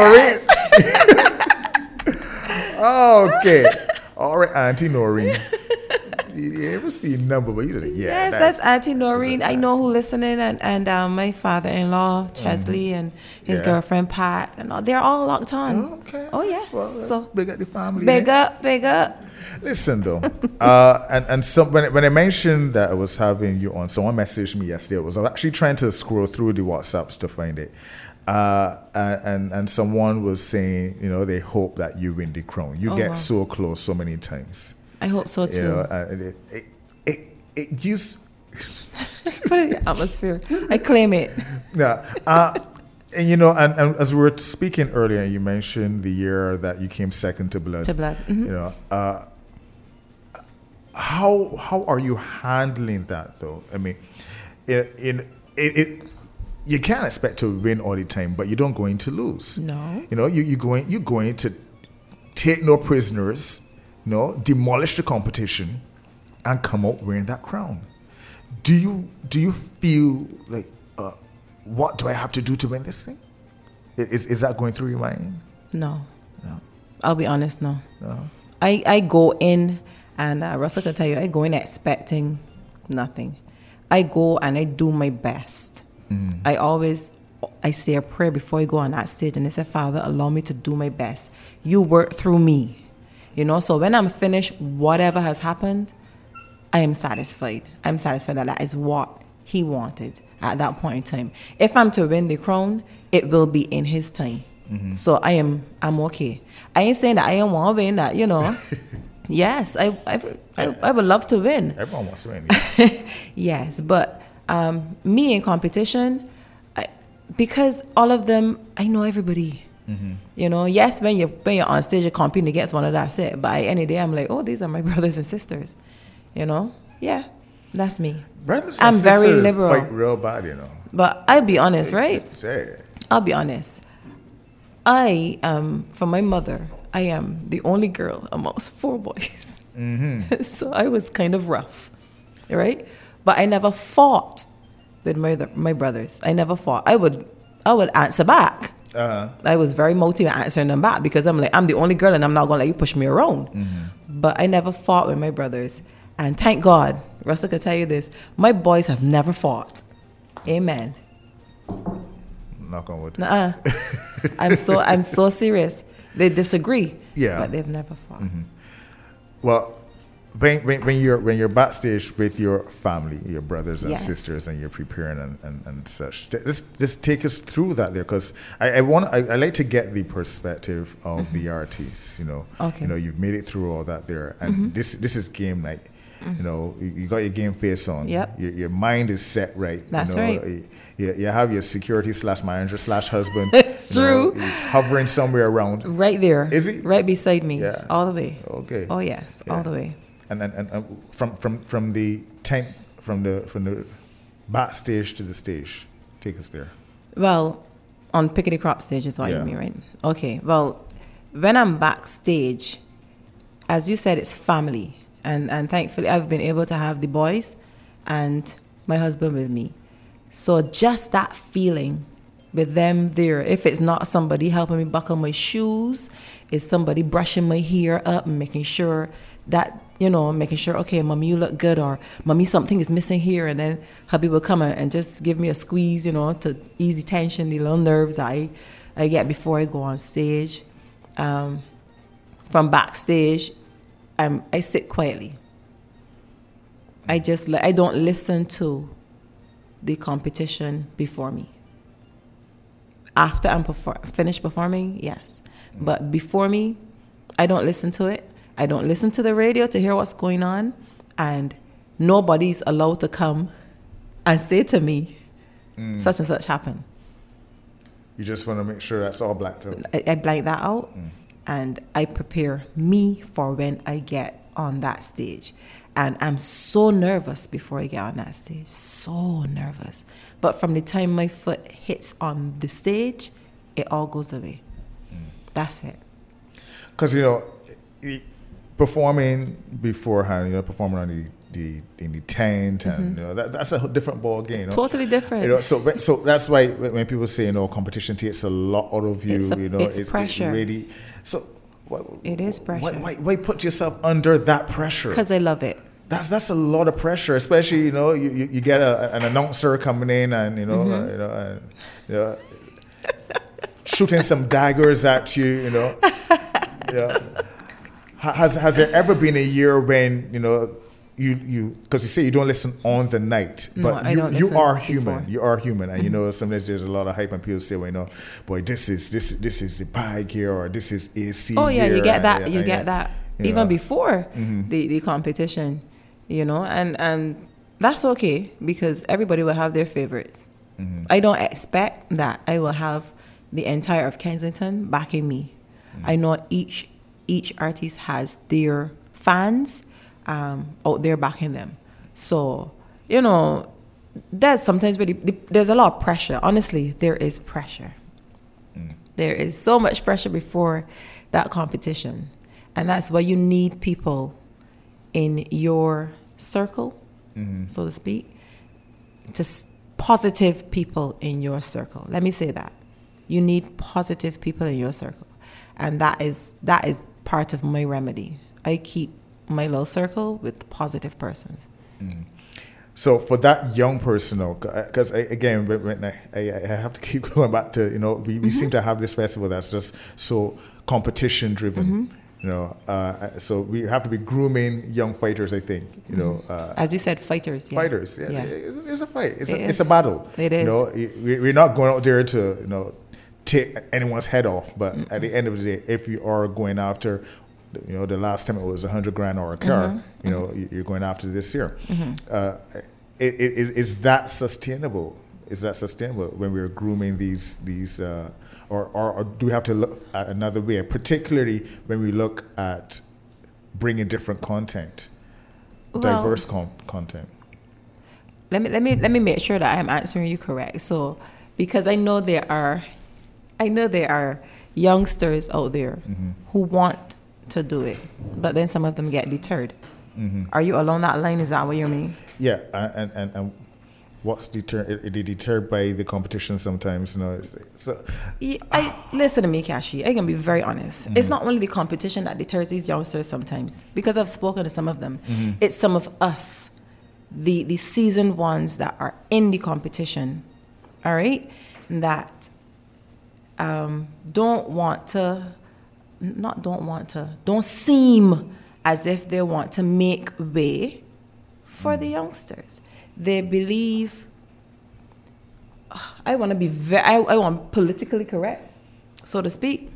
Noreen. Okay, all right, Auntie Noreen. You ever see number, but you didn't. Yeah, Yes, that's Auntie Noreen. I know who listening, and my father-in-law Chesley and his Yeah. girlfriend Pat, and all, they're all locked on. Okay. Oh yes. Well, So big up the family. big eh? up, big up. Listen though, and so when I mentioned that I was having you on, someone messaged me yesterday. I was actually trying to scroll through the WhatsApps to find it, and someone was saying, you know, they hope that you win the crown. You get wow. so close so many times. I hope so too. You know, and it used. Put it in the atmosphere. I claim it. Yeah. And you know, and as we were speaking earlier, you mentioned the year that you came second to Blood. To Blood, mhm. You know, how are you handling that though? I mean, you can't expect to win all the time, but you don't going to lose. No. You know, you're going to take no prisoners. You know, demolish the competition, and come out wearing that crown. Do you feel like, what do I have to do to win this thing? Is that going through your mind? No. No. I'll be honest. No. No. I go in, and Russell can tell you, I go in expecting nothing. I go and I do my best. I say a prayer before I go on that stage, and I say, Father, allow me to do my best. You work through me. You know, so when I'm finished, whatever has happened, I am satisfied. I'm satisfied that that is what he wanted at that point in time. If I'm to win the crown, it will be in his time. So I'm okay. I ain't saying that I don't want to win that, you know. Yes, I would love to win. Everyone wants to win. Yes, but me in competition, because all of them, I know everybody. You know, yes, when you're on stage, you're competing against one of that's it. But any day, I'm like, oh, these are my brothers and sisters. You know, yeah, that's me. Brothers I'm and very sisters liberal. fight real bad, you know. But I'll be honest, right? Say. I'll be honest. I from my mother, I am the only girl amongst 4 boys. So I was kind of rough, right? But I never fought with my brothers. I never fought. I would answer back. I was very motivated answering them back because I'm like, I'm the only girl and I'm not gonna let you push me around. But I never fought with my brothers, and thank God, Russell could tell you this: my boys have never fought. Amen. Knock on wood. Nuh-uh. I'm so serious. They disagree. Yeah. But they've never fought. Well, when you're backstage with your family, your brothers and Yes. sisters, and you're preparing and such, just take us through that there, because I like to get the perspective of the artists. You know, Okay. you know, you've made it through all that there, and this is game night. You know, you got your game face on. Yep. Your mind is set right. That's you know, right. You have your security / manager / husband. It's you know, true. he's hovering somewhere around. Right there. Is he? Right beside me. Yeah. All the way. Okay. Oh yes, Yeah. all the way. And from the tent, from the backstage to the stage, take us there. Well, on Pickety Crop stage is what Yeah. you mean, right? Okay. Well, when I'm backstage, as you said, it's family. And thankfully, I've been able to have the boys and my husband with me. So just that feeling with them there. If it's not somebody helping me buckle my shoes, it's somebody brushing my hair up and making sure that, making sure, okay, mommy, you look good, or mommy, something is missing here. And then hubby will come and just give me a squeeze, to ease the tension, the little nerves I get before I go on stage. From backstage, I sit quietly. I don't listen to the competition before me. After I'm finished performing, yes. But before me, I don't listen to it. I don't listen to the radio to hear what's going on. And nobody's allowed to come and say to me, such and such happened. You just want to make sure that's all blacked out. I blank that out, and I prepare me for when I get on that stage. And I'm so nervous before I get on that stage, so nervous. But from the time my foot hits on the stage, it all goes away. That's it. Because, performing beforehand, performing on in the tent, and that's a different ball game. Totally different. So that's why when people say competition takes a lot out of you, it's pressure. It is pressure. Why put yourself under that pressure? Because I love it. That's a lot of pressure, especially you get an announcer coming in and shooting some daggers at you. Has there ever been a year when you because you say you don't listen on the night, but no, you are human. before. You are human, and sometimes there's a lot of hype and people say, well, boy, this is the bag here, or this is AC. Oh yeah, here, you get that. and, You get that even before the competition, and that's okay because everybody will have their favorites. I don't expect that I will have the entire of Kensington backing me. I know each artist has their fans out there backing them. So, there's sometimes there's a lot of pressure. Honestly, there is pressure. There is so much pressure before that competition. And that's why you need people in your circle, so to speak, positive people in your circle. Let me say that. You need positive people in your circle. And that is part of my remedy. I keep my little circle with positive persons. So for that young person, because again, I have to keep going back to, we seem to have this festival that's just so competition driven. So we have to be grooming young fighters, I think. As you said, fighters. Yeah. Fighters, yeah. Yeah. It's a fight. It's a battle. It is. We're not going out there to take anyone's head off, but at the end of the day, if you are going after, the last time it was $100,000 or a car, you're going after this year. Is that sustainable? Is that sustainable when we're grooming these? Or do we have to look at another way, particularly when we look at bringing different content, diverse content? Let me make sure that I'm answering you correct. So, because I know there are youngsters out there who want to do it, but then some of them get deterred. Are you along that line? Is that what you mean? Yeah, and what's deterred by the competition sometimes? Listen to me, Kashi. I can be very honest. It's not only the competition that deters these youngsters sometimes, because I've spoken to some of them. It's some of us, the seasoned ones that are in the competition, all right, that don't seem as if they want to make way for the youngsters. They believe, I want to be I want politically correct, so to speak.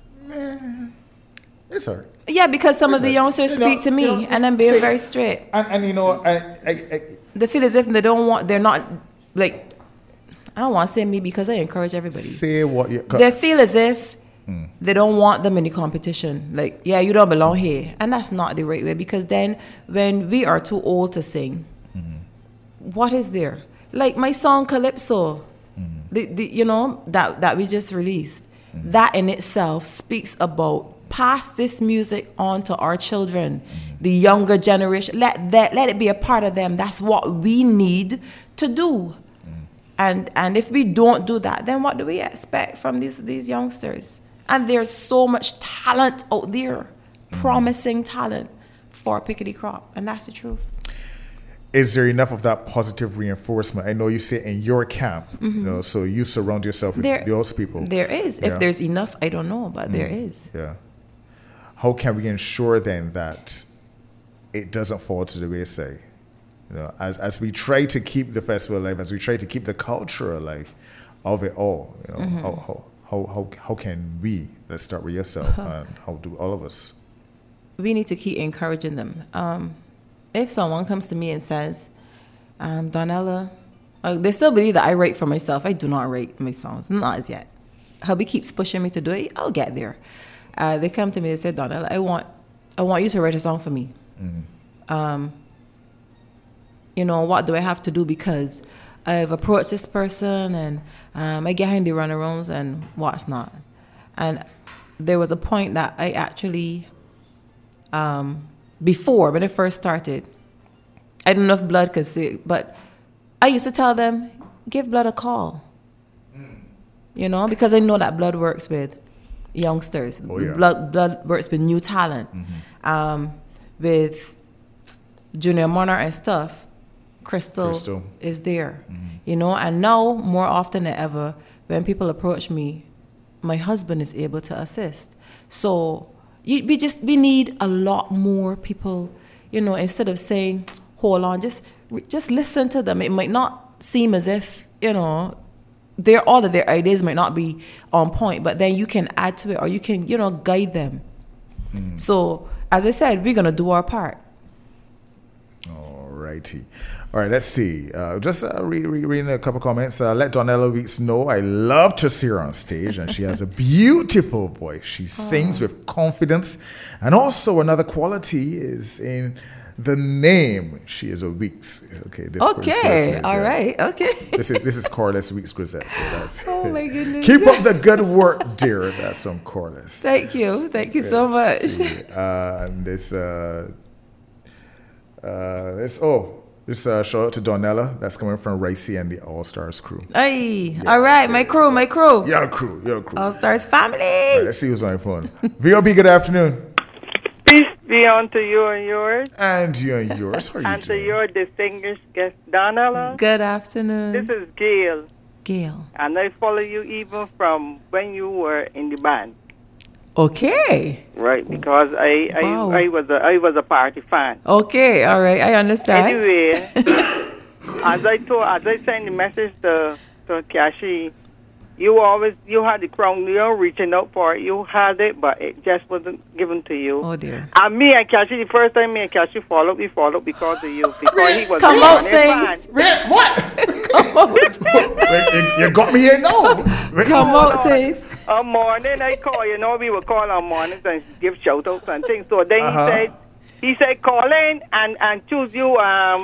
It's all right. Yeah, because some of the youngsters speak to me, and I'm being very straight. And they feel as if they're not, like, I don't want to say me because I encourage everybody. Say what you... They feel as if they don't want them in the competition. Like, yeah, you don't belong here. And that's not the right way, because then when we are too old to sing, what is there? Like my song Calypso, that we just released, that in itself speaks about pass this music on to our children, the younger generation. Let it be a part of them. That's what we need to do. And if we don't do that, then what do we expect from these youngsters? And there's so much talent out there, promising talent for Pickety Crop, and that's the truth. Is there enough of that positive reinforcement? I know you say in your camp, so you surround yourself with those people. There is. Yeah. If there's enough, I don't know, but there is. Yeah. How can we ensure then that it doesn't fall to the wayside? As we try to keep the festival alive, as we try to keep the culture alive of it all, how can we? Let's start with yourself, and how do all of us? We need to keep encouraging them. If someone comes to me and says, Donella, they still believe that I write for myself. I do not write my songs, not as yet. Hubby keeps pushing me to do it. I'll get there. They come to me and say, Donella, I want you to write a song for me. What do I have to do? Because I've approached this person and I get in the runarounds and what's not. And there was a point that I actually, before, when I first started, I don't know if Blood could see it, but I used to tell them, give Blood a call. Because I know that Blood works with youngsters. Oh, yeah. Blood works with new talent. With Junior Monarch and stuff, Crystal is there. And now, more often than ever, when people approach me, my husband is able to assist. So we need a lot more people, instead of saying, hold on, just listen to them. It might not seem as if, all of their ideas might not be on point, but then you can add to it, or you can, guide them. So, as I said, we're going to do our part. All righty. All right, let's see. Just reading a couple comments. Let Donella Weeks know I love to see her on stage, and she has a beautiful voice. She sings with confidence. And also another quality is in the name. She is a Weeks. Okay, this Okay, all right, okay. This is Corliss Weeks Grisette. So that's my goodness. Keep up the good work, dear. That's from Corliss. Thank you so much. And this Just shout out to Donella. That's coming from Ricey and the All Stars crew. Hey, all right, my crew. Your crew. All Stars family. All right, let's see who's on the phone. VOB, good afternoon. Peace be unto you and yours. And you and yours. How are you and doing? to your distinguished guest, Donella. Good afternoon. This is Gail. Gail. And I follow you even from when you were in the band. Okay. Right, because I was a party fan. Okay, all right, I understand. Anyway, as I sent the message to Kashi, you had the crown, you're reaching out for it. You had it, but it just wasn't given to you. Oh dear. And me and Kashi, the first time me and Kashi followed because of you. Because he was Come a out, fan. things. What? Come out. Wait, you got me here now. Come out, things. A morning I call, we would call on mornings and give shout outs and things. So then he said call in and choose your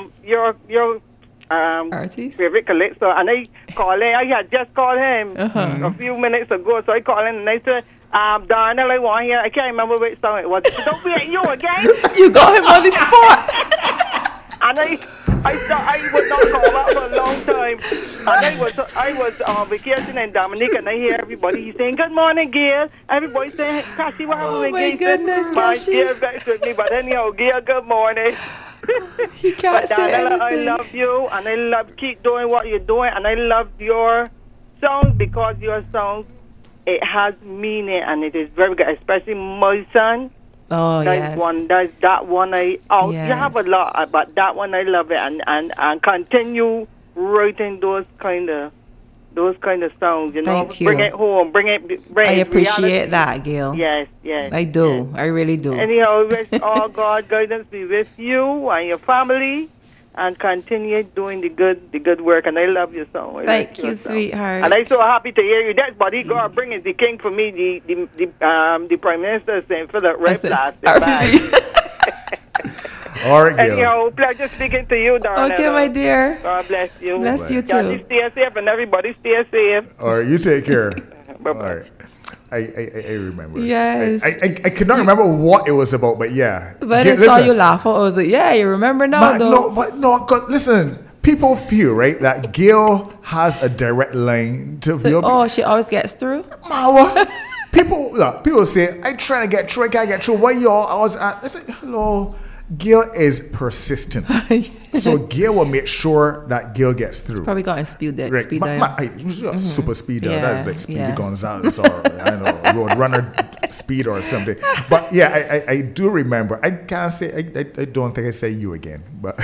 artist favorite calypso. And I call in. I had just called him a few minutes ago. So I called in and I said, Donald, I want here. I can't remember which song it was. Don't be at you again. You got him on the spot. And I was not called out for a long time. And I was on vacation in Dominica, and I hear everybody saying, "Good morning, Gail." Everybody saying, "Kashi, what happened with my Gail?" goodness, My Kashi. Gail vexed with me, but anyhow, Gail, good morning. He can't But say Donella, I anything. love you, and I keep doing what you're doing, and I love your songs because your songs, it has meaning, and it is very good, especially my son. Oh, yes. That one Yes. you have a lot, but that one I love it, and continue writing those kind of songs. Thank you. Bring it home, bring I it appreciate reality. that, Gail. Yes. I do. I really do. Anyhow, wish all God guidance be with you and your family, and continue doing the good work. And I love you so. Thank you, sweetheart. And I'm so happy to hear you. That's bodyguard bringing the king for me, the Prime Minister St. Philip Red Plastic bag. All right, Gail. Anyhow, pleasure speaking to you, darling. Okay, my dear. God bless you. Bless you God, too. you stay safe and everybody stay safe. All right, you take care. Bye-bye. All right. I remember. Yes. I could not remember what it was about, but yeah. But Yeah, I saw you laugh. I was like, yeah, you remember now, though. But no, 'cause listen, people feel, right, that Gail has a direct line to So, VOB. she always gets through. Mawa. People say, I trying to get through, I can't get through. Why y'all? I said, hello. Gail is persistent. So Gail will make sure that Gail gets through. Probably got in speed Right. dial. Super speed dial. That's Yeah, like Speedy yeah. Gonzalez or I don't know, Roadrunner speed or something. But yeah, I do remember. I can't say I don't think I say you again, but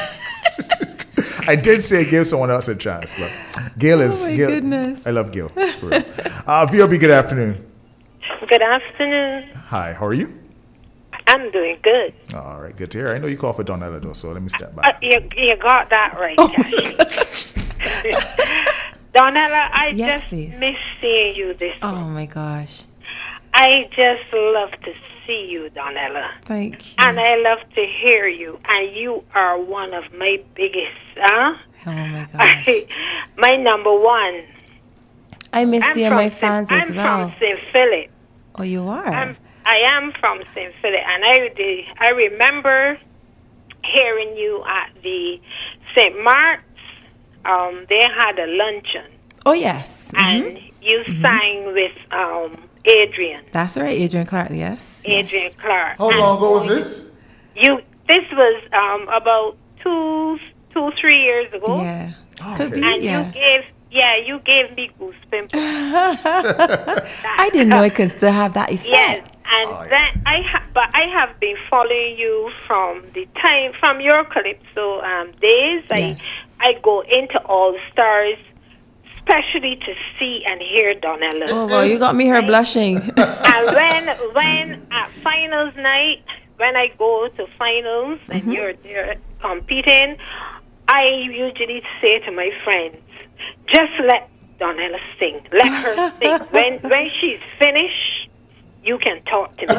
I did say give someone else a chance. But Gail is my Gail. goodness. I love Gail. For real. VOB, good afternoon. Good afternoon. Hi, how are you? I'm doing good. All right, good to hear. I know you called for Donella though, so let me step back. You got that right, Cassie. Donella, I Yes, just please. miss seeing you this Oh month. my gosh. I just love to see you, Donella. Thank you. And I love to hear you. And you are one of my biggest, Oh my gosh. my number one. I miss I'm seeing from my St. fans as I'm well. from St. Philip. Oh, you are? I am from St. Philip, and I remember hearing you at the St. Mark's. They had a luncheon, Oh, yes. and you sang with Adrian That's right, Adrian Clark, yes. Adrian Clark. How And long ago was this? This was about 3 years ago. Yeah. Could be, And yes. you gave me goose pimples. I didn't know it could still have that effect. Yes, and then but I have been following you from your Calypso days. Yes. I go into All Stars, especially to see and hear Donella. Oh, well, you got me here blushing. And when at finals night, when I go to finals and you're there competing, I usually say to my friends, just let Donella sing. Let her sing. When she's finished, you can talk to me.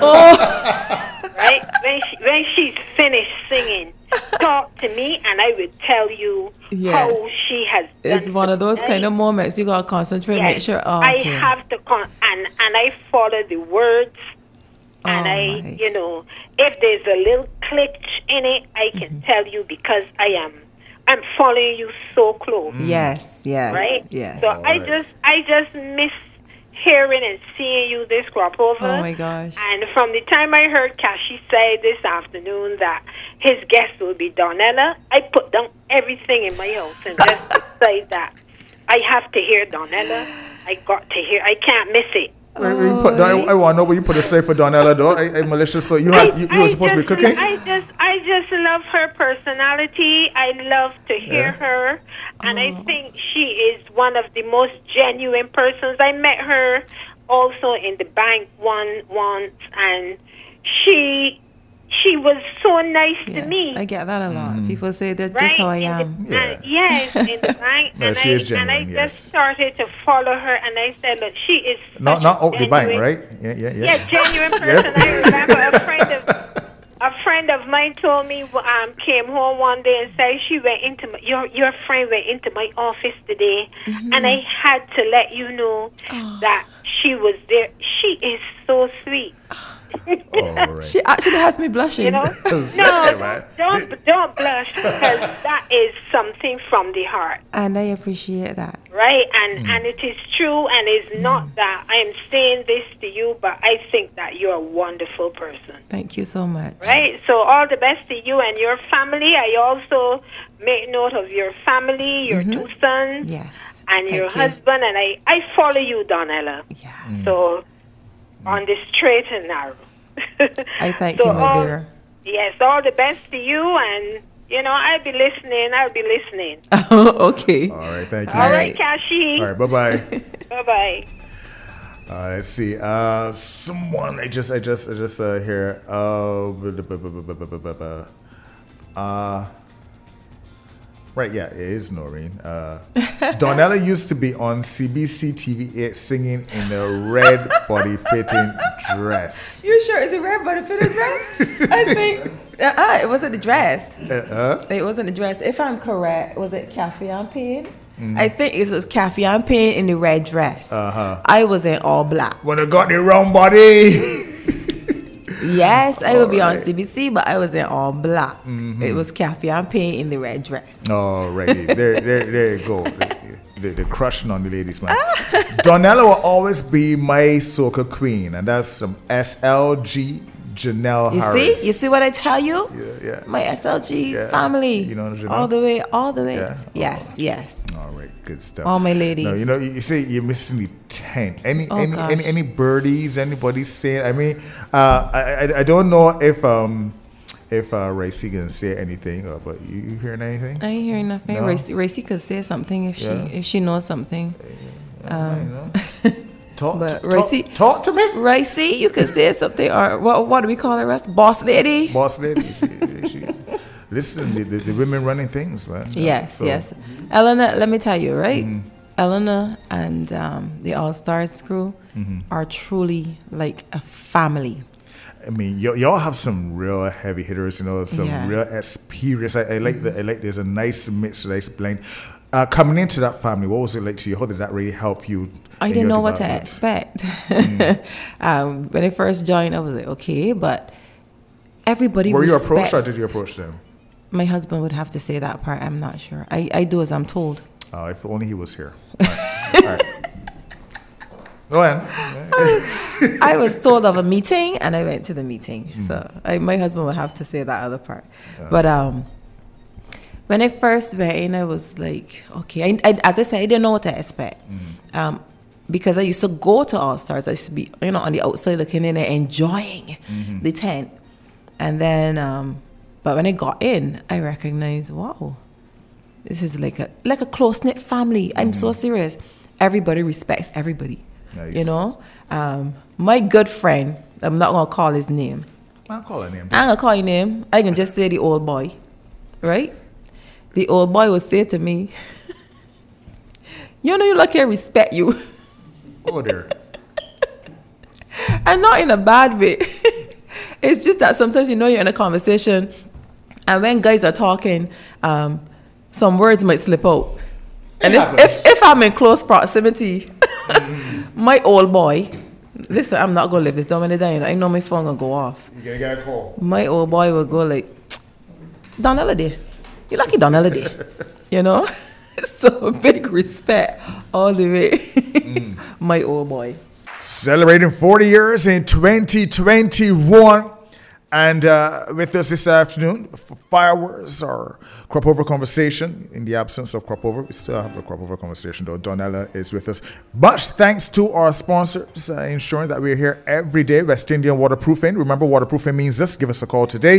Right? When she's finished singing, talk to me and I will tell you Yes. how she has done. It's one of those kind of moments you got to concentrate, Yes. make sure. Oh, I okay. have to and I follow the words, and Oh, my. if there's a little glitch in it, I can tell you because I'm following you so close, Yes, yes, right? yes. So I just miss hearing and seeing you this crop over. Oh, my gosh. And from the time I heard Kashi say this afternoon that his guest will be Donella, I put down everything in my house and just decide that I have to hear Donella. I got to hear. I can't miss it. I want to know where you put a safe for Donella though. I malicious. So you were supposed to be cooking. I just love her personality. I love to hear her, and I think she is one of the most genuine persons. I met her also in the bank once, and she was so nice to Yes, me. I get that a lot. People say they're Right? just how I in am. The, yes, in the bank. No, and she is and I genuine, just yes. started to follow her, and I said, look, she is Not such a out the bank, genuine- right? Yeah. Yeah, genuine person. I remember a friend of mine told me came home one day and said she went into your friend went into my office today, and I had to let you know that she was there. She is so sweet. All right. She actually has me blushing. You know, Sorry, man. don't blush because that is something from the heart, And I appreciate that. right? And it is true, and it's not that I am saying this to you, but I think that you're a wonderful person. Thank you so much. Right? So all the best to you and your family. I also make note of your family, your two sons, Yes. and your Thank you. husband. And I follow you, Donella. Yeah. So on the straight and narrow. I thank So you, my all- dear. Yes, all the best to you. And, I'll be listening. Okay. All right. Thank you. All right, right. Kashi. All right. Bye. Bye-bye. Let's see. Someone I just hear. Right, yeah, it is Noreen. Donella used to be on CBC TV8 singing in a red body fitting dress. You sure? Is it red body fitted dress? I think. It wasn't the dress. It wasn't the dress. If I'm correct, was it Cafe and Pain? I think it was Cafe and Pain in the red dress. I was in all black. When I got the round body. Yes, I would be on CBC, but I was in all black. It was Cafe and Pay in the red dress. Alrighty, there you go. They're crushing on the ladies, man. Donella will always be my soca queen, and that's some SLG Janelle Harris. You see what I tell you? Yeah. My SLG family. You know Janelle? All the way. Yeah? Yes. All right, good stuff. All my ladies. No, you know, you say you're missing the 10. gosh. Any birdies? Anybody saying? I mean, I don't know if Racy can say anything, but you hearing anything? I ain't hearing nothing. No? Racy could say something if she knows something. Talk to me. Racy, you could say something. Or what do we call her? Boss lady. Boss lady. She's listen. The women running things, man. Yes. Eleanor, let me tell you, right? Eleanor and the All Stars crew are truly like a family. I mean, y'all have some real heavy hitters, you know, some real experience. I like there's a nice mix, nice blend. Coming into that family, what was it like to you? How did that really help you? I didn't know what to expect. When I first joined, I was like, okay, but everybody Were you respects. approached or did you approach them? My husband would have to say that part. I'm not sure. I do as I'm told. If only he was here. All right. Go ahead. I was told of a meeting, and I went to the meeting. So my husband would have to say that other part. But when I first went in, I was like, okay. As I said, I didn't know what to expect. Because I used to go to All Stars. I used to be, on the outside looking in and enjoying the tent. And then, but when I got in, I recognized, wow, this is like a close-knit family. I'm so serious. Everybody respects everybody. Nice. My good friend, I'm not going to call his name. I'll call her name. I'm going to call your name. I can just say the old boy, right? The old boy would say to me, you look here, respect you. Oh, there. And not in a bad way. It's just that sometimes, you're in a conversation, and when guys are talking, some words might slip out. And if I'm in close proximity, my old boy, listen, I'm not going to live this down. I know my phone going to go off. You're going to get a call. My old boy will go like, Donella Day. You lucky Donella Day. So big respect all the way. My old boy. Celebrating 40 years in 2021. And with us this afternoon, fireworks or crop over conversation. In the absence of crop over, we still have a crop over conversation, though. Donella is with us. Much thanks to our sponsors, ensuring that we're here every day. West Indian Waterproofing. Remember, waterproofing means this. Give us a call today,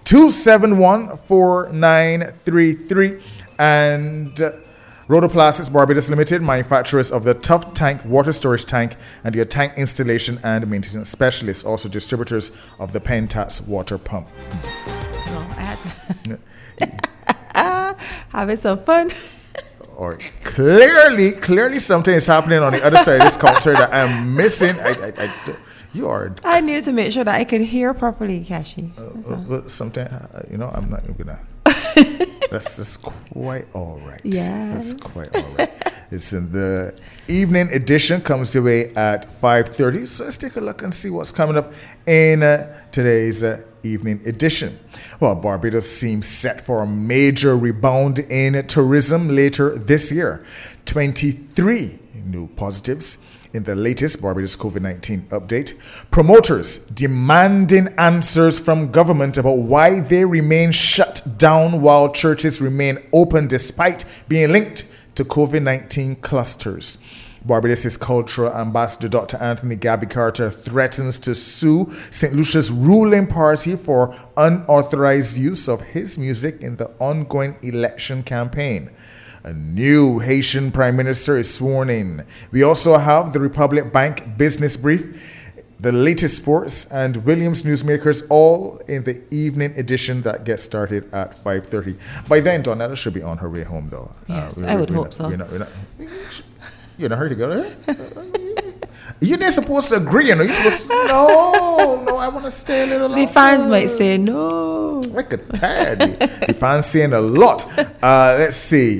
271-4933. And Rotoplastics Barbados Limited, manufacturers of the Tough Tank water storage tank and your tank installation and maintenance specialists, also distributors of the Pentax water pump. No, I had to having some fun. Or clearly something is happening on the other side of this counter that I'm missing. I needed to make sure that I could hear properly, Kashi. Something, I'm not even gonna. That's quite all right. Yeah, that's quite all right. It's in the evening edition, comes your way at 5:30. So let's take a look and see what's coming up in today's evening edition. Well, Barbados seems set for a major rebound in tourism later this year. 23 new positives in the latest Barbados COVID-19 update. Promoters demanding answers from government about why they remain shut down while churches remain open despite being linked to COVID-19 clusters. Barbados' cultural ambassador Dr. Anthony Gabby Carter threatens to sue St. Lucia's ruling party for unauthorized use of his music in the ongoing election campaign. A new Haitian Prime Minister is sworn in. We also have the Republic Bank business brief, the latest sports, and Williams Newsmakers, all in the evening edition that gets started at 5:30. By then, Donella should be on her way home, though. Yes, I would hope so. You're in a hurry to go there? You're not supposed to agree, You're supposed to, no, I want to stay a little longer. The fans might say no. Like a tad. The fans saying a lot. Let's see.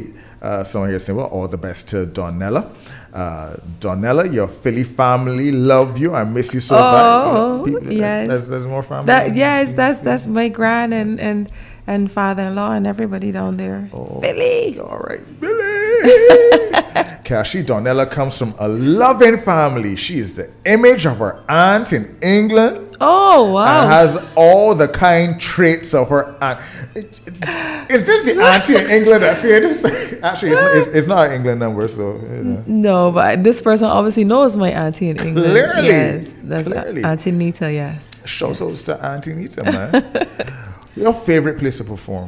Someone here saying, well, all the best to Donella. Donella, your Philly family love you. I miss you so bad. Yes. There's more family. That's my grand and father-in-law and everybody down there. Philly. All right, Philly. Kashi, Donella comes from a loving family. She is the image of her aunt in England. Oh, wow. And has all the kind traits of her aunt. Is this the auntie in England that said this? Actually, it's not an England number, so. You know. No, but this person obviously knows my auntie in England. Clearly. Yes, that's Clearly. Auntie Nita, yes. Shows out to Auntie Nita, man. Your favorite place to perform?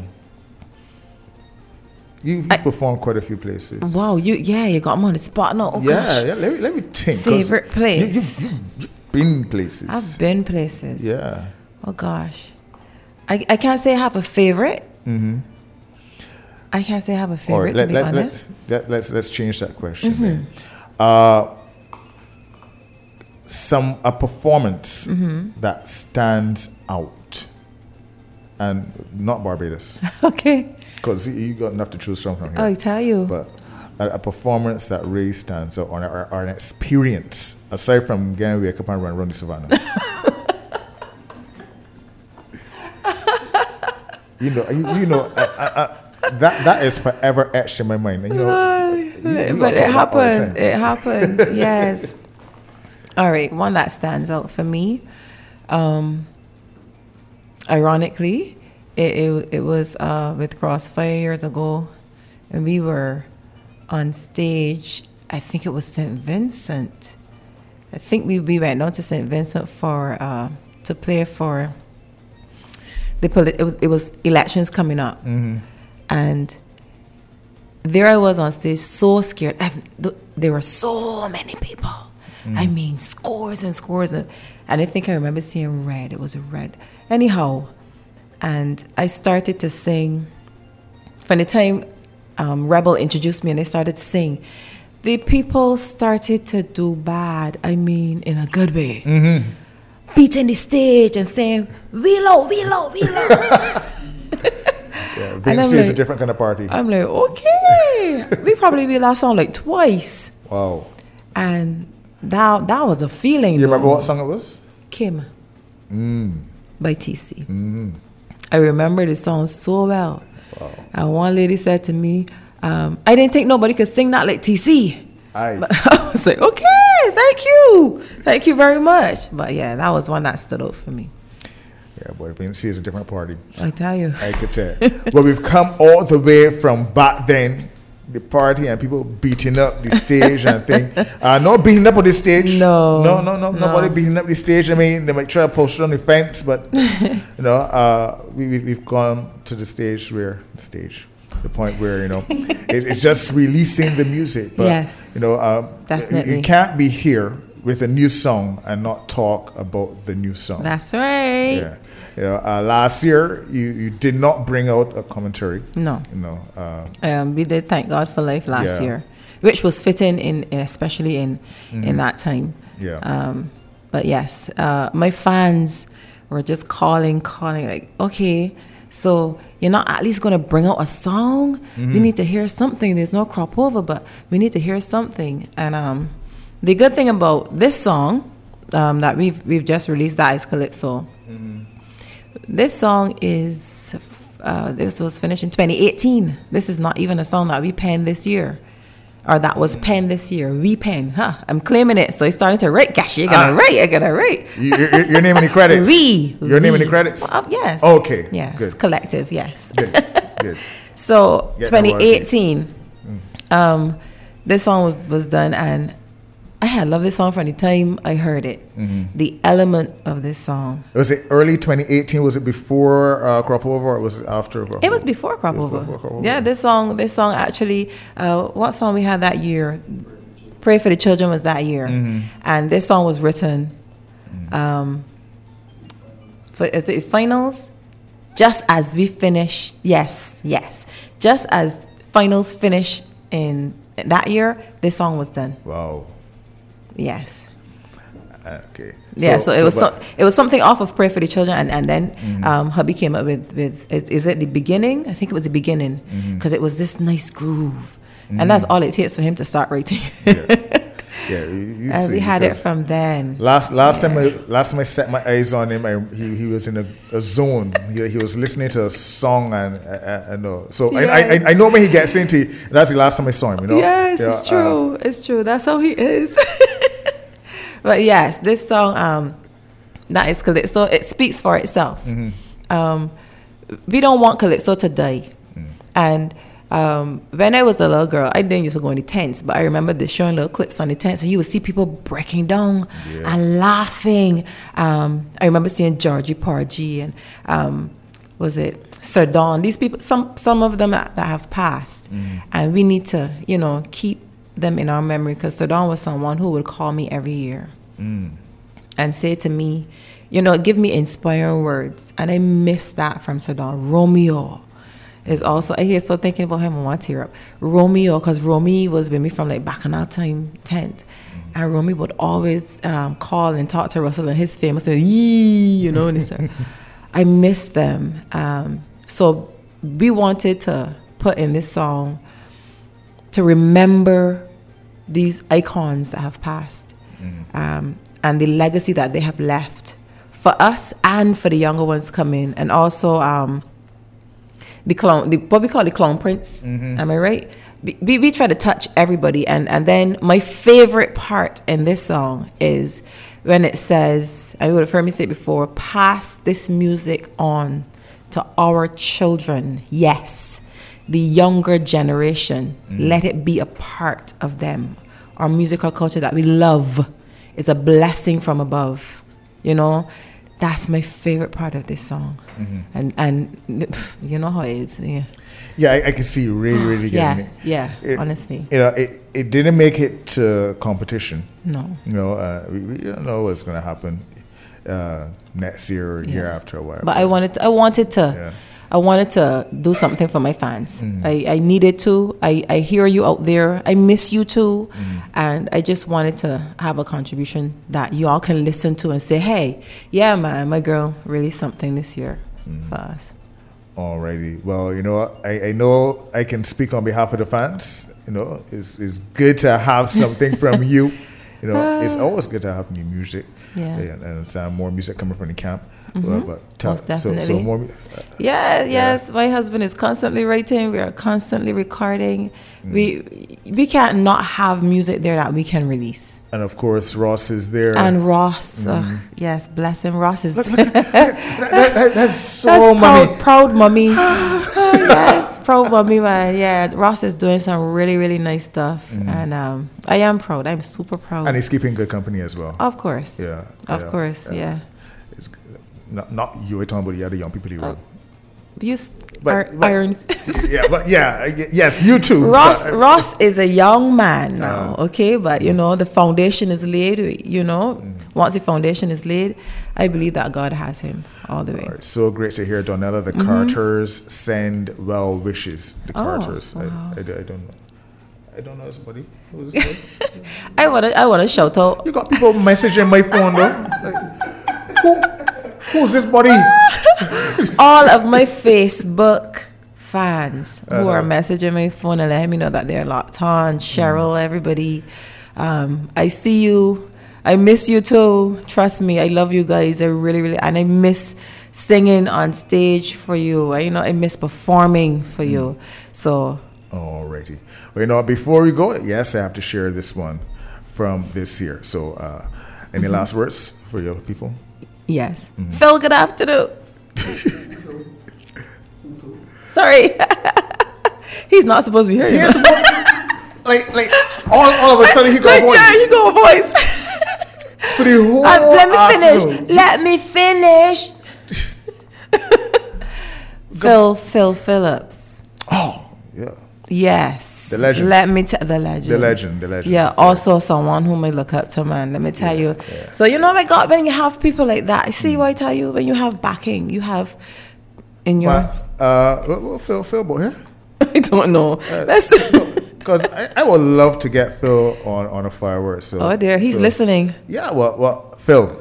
You've performed quite a few places. Wow, you got me on the spot now. Oh, gosh. Yeah, let me think. 'cause Favorite place? You've been places. I've been places. Yeah. Oh, gosh. I can't say I have a favorite. Mm-hmm. I can't say I have a All favorite, right, to be honest. let's change that question. Mm-hmm. Then. A performance Mm-hmm. that stands out, and not Barbados, Okay. because you got enough to choose from here. I tell you. But a performance that really stands out, or an experience aside from getting wake up and run the savannah. That is forever etched in my mind. And, But it happened. It happened. Yes. All right. One that stands out for me. Ironically, it was with Crossfire years ago, and we were on stage. I think it was St. Vincent. I think we went down to St. Vincent for to play for it was elections coming up. Mm-hmm. And there I was on stage, so scared. There were so many people. I mean, scores and scores. And I think I remember seeing red. It was red. Anyhow, and I started to sing. From the time Rebel introduced me and they started to sing, the people started to do bad. I mean, in a good way. Mm-hmm. Beating the stage and saying, "We low, we low, we low." Yeah, And Vinci I'm is a like- different kind of party. I'm like, okay. We probably be last song like twice. Wow. And that was a feeling. You remember though. what song it was? Kim by TC. I remember the song so well. Wow. And one lady said to me, I didn't think nobody could sing that like TC. Aye. But I was like, okay, thank you very much. But yeah, that was one that stood out for me. Yeah, boy, Vinci is a different party. I tell you. I could tell. But we've come all the way from back then, the party and people beating up the stage and thing. Not beating up on the stage. No. Nobody beating up the stage. I mean, they might try to post it on the fence, but we've gone to the point where it's just releasing the music. But, Yes, definitely. you can't be here with a new song and not talk about the new song. That's right. Yeah. Last year you did not bring out a commentary. No. We did Thank God for Life last Yeah. year, which was fitting especially in that time. Yeah. But yes, my fans were just calling like, okay, so you're not at least going to bring out a song? We need to hear something. There's no crop over, but we need to hear something. And the good thing about this song that we've just released, that is Calypso. This song this was finished in 2018. This is not even a song that we penned this year, or that was penned this year. We penned, I'm claiming it. So I started to write. Gosh, you're gonna write. You're naming the credits. You're naming the credits. Yes. Okay. Yes. Good. Collective. Yes. Good. So Get the 2018, this song was done, and I had loved this song from the time I heard it. The element of this song. Was it early 2018? Was it before Crop Over, or was it after Crop Over? It was before Crop Over. before Crop Over. Yeah, this song actually, what song we had that year? Pray for the Children was that year. And this song was written for is it finals? Just as we finished, yes. Just as finals finished in that year, this song was done. Wow. Yes. Okay. So it was something off of Pray for the Children, and then hubby came up with is it the beginning? I think it was the beginning, because it was this nice groove, And that's all it takes for him to start writing. Yeah, you And see, we had it because from then. last time I set my eyes on him, he was in a zone. He was listening to a song and so Yes. I know when he gets into it, that's the last time I saw him. Yes, Yeah, it's true. It's true. That's how he is. But yes, this song, that is Calypso. It speaks for itself. We don't want Calypso to die. And when I was a little girl, I didn't used to go in the tents, but I remember this showing little clips on the tents, and you would see people breaking down and laughing. I remember seeing Georgie Porgy and was it Sir Don? These people, some of them that have passed, and we need to, keep them in our memory, because Sir Don was someone who would call me every year and say to me, give me inspiring words, and I miss that from Sir Don. Romeo is also, I hear still thinking about him. I want to tear up. Romeo, because Romy was with me from like back in our time tent, and Romy would always call and talk to Russell and his famous, and he said, I miss them. So we wanted to put in this song to remember these icons that have passed, and the legacy that they have left for us and for the younger ones coming, and also what we call the clown prince. Am I right? We try to touch everybody, and then my favorite part in this song is when it says, I would have heard me say it before, pass this music on to our children. Yes, the younger generation. Let it be a part of them. Our musical culture that we love is a blessing from above. That's my favorite part of this song. And you know how it is. Yeah, I can see you really getting it. Yeah, honestly. It didn't make it to competition. No. We don't know what's going to happen next year or year after a while. But I wanted to do something for my fans. I needed to. I hear you out there. I miss you too. And I just wanted to have a contribution that you all can listen to and say, hey, yeah, man, my girl released something this year for us. Alrighty. Well, I know I can speak on behalf of the fans. It's good to have something from you. It's always good to have new music. Yeah. And some more music coming from the camp. Most definitely. So more. Yes. My husband is constantly writing. We are constantly recording. We can't not have music there that we can release. And of course, Ross is there. And Ross, yes, bless him. Ross is. That's so money. Proud mommy. Yes, proud mommy, man. Yeah, Ross is doing some really, really nice stuff, and I am proud. I'm super proud. And he's keeping good company as well. Of course. Yeah. Of course. Yeah. It's not you, talking about the other young people he wrote. Iron. Yes, you too. Ross is a young man now, okay? But, the foundation is laid, Once the foundation is laid, I believe that God has him all the way. All right, so great to hear, Donella. The Carters send well wishes. The Carters. Wow. I don't know. I don't know somebody. Who's this guy? I want to shout out. You got people messaging my phone, though. Who's this buddy? All of my Facebook fans who are messaging my phone and letting me know that they're locked on. Cheryl, everybody. I see you. I miss you too. Trust me, I love you guys. I really, really, and I miss singing on stage for you. I miss performing for you. So. Alrighty. Well, before we go, yes, I have to share this one from this year. So, any last words for your people? Yes. Phil, good afternoon. Sorry. He's not supposed to be here. He's like all of a sudden he got a voice. Yeah, he got a voice. For the whole Let me finish. Phil Phillips. Oh, yeah. Yes. The legend. The legend. The legend. Yeah, also someone whom I look up to, man. Let me tell you. Yeah. So, my God, when you have people like that, I see why I tell you, when you have backing, you have in your... Phil Bo here? I don't know. Because I would love to get Phil on a fireworks. So, oh, dear. He's listening. Yeah, well, Phil,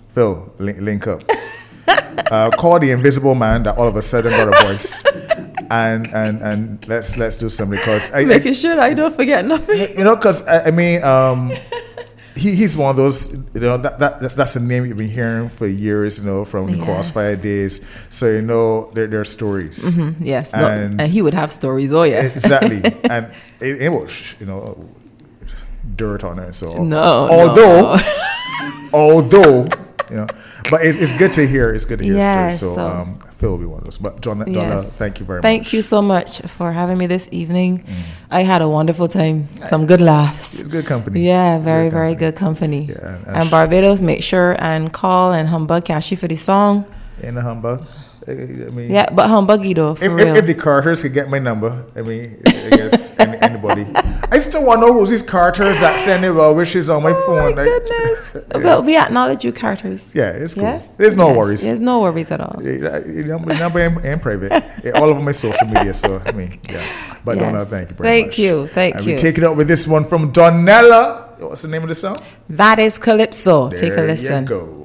link up. Call the invisible man that all of a sudden got a voice. and let's do something because Making sure I don't forget nothing. you know, because I mean, he's one of those, you know, that's a name you've been hearing for years, you know, from the Yes. Crossfire days. So you know, there are stories. Yes, And- and he would have stories. Oh yeah. Exactly, and it was, you know, dirt on it. So No, although, you know, but it's good to hear. It's good to hear Yes, stories. So, so- Phil will be one of those. But Donna, Yes. thank you very much. Thank you so much for having me this evening. I had a wonderful time. Some good laughs. It's good company. Yeah, very, Good very company. good company. Yeah, and Barbados, make sure and call and humbug Cashy for the song. In the humbug. I mean, Yeah, but humbuggy though, for if, real. if the Carters could get my number, I mean, I guess anybody. I still want to know who's these Carters that send me well wishes on my Oh phone. my goodness. Well, we acknowledge you, Carters. Yeah, it's cool. Yes? There's no Yes, worries. There's no worries at all. The number ain't private. All over my social media. So I mean, yeah. But Yes. Donna, thank you very much. Thank And you. we take it up with this one from Donella. What's the name of the song? That is Calypso. Take a There listen. you go.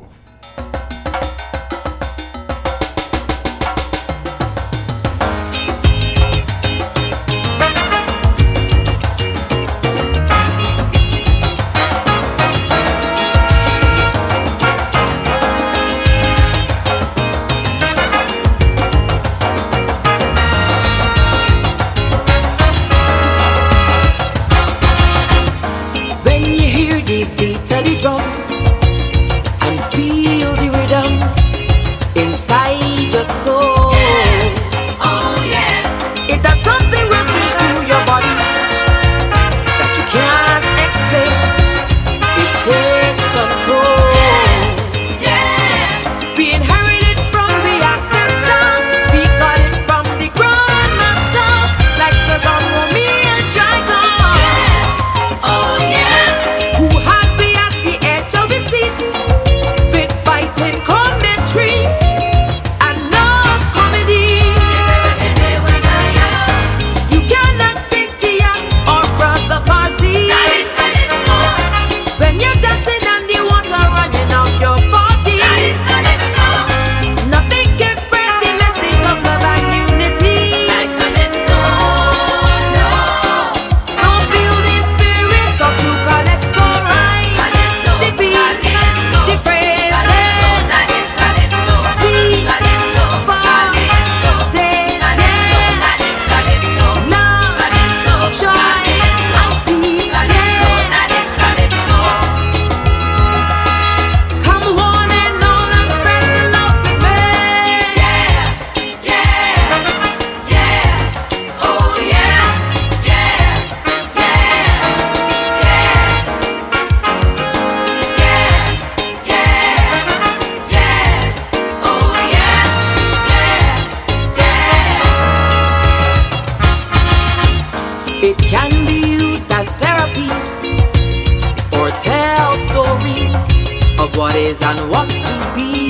When you hear the beat of the drum and feel the rhythm inside your soul, Oh yeah. it does something rushes through your body that you can't explain. It takes control. Yeah. We inherited from the ancestors, we got it from the grandmasters, like Sodom, Romeo, and Dragon. Oh yeah. Who had me at the edge of the seats with biting commentary and no comedy. And they will tell you You cannot sing Tia or Brother Fuzzy that is Calypso. when you're dancing and the water running off your body. That is Calypso. Nothing can spread the message of love and unity. Like Calypso. No. So feel the spirit of true Calypso, right? Calypso. The beat, Calypso. the phrases, Calypso. That is Calypso. speed, Calypso. Calypso. days, Calypso. yeah. That is Calypso. Love, Calypso. joy, Calypso. and peace, Calypso. yeah. That is Calypso. Come on and on and spread the love with me. Yeah. Yeah. Yeah. Oh yeah. Yeah. Yeah. Yeah. Yeah. Yeah. Oh yeah. Yeah. It can be used as therapy or tell stories of what is and what's to be.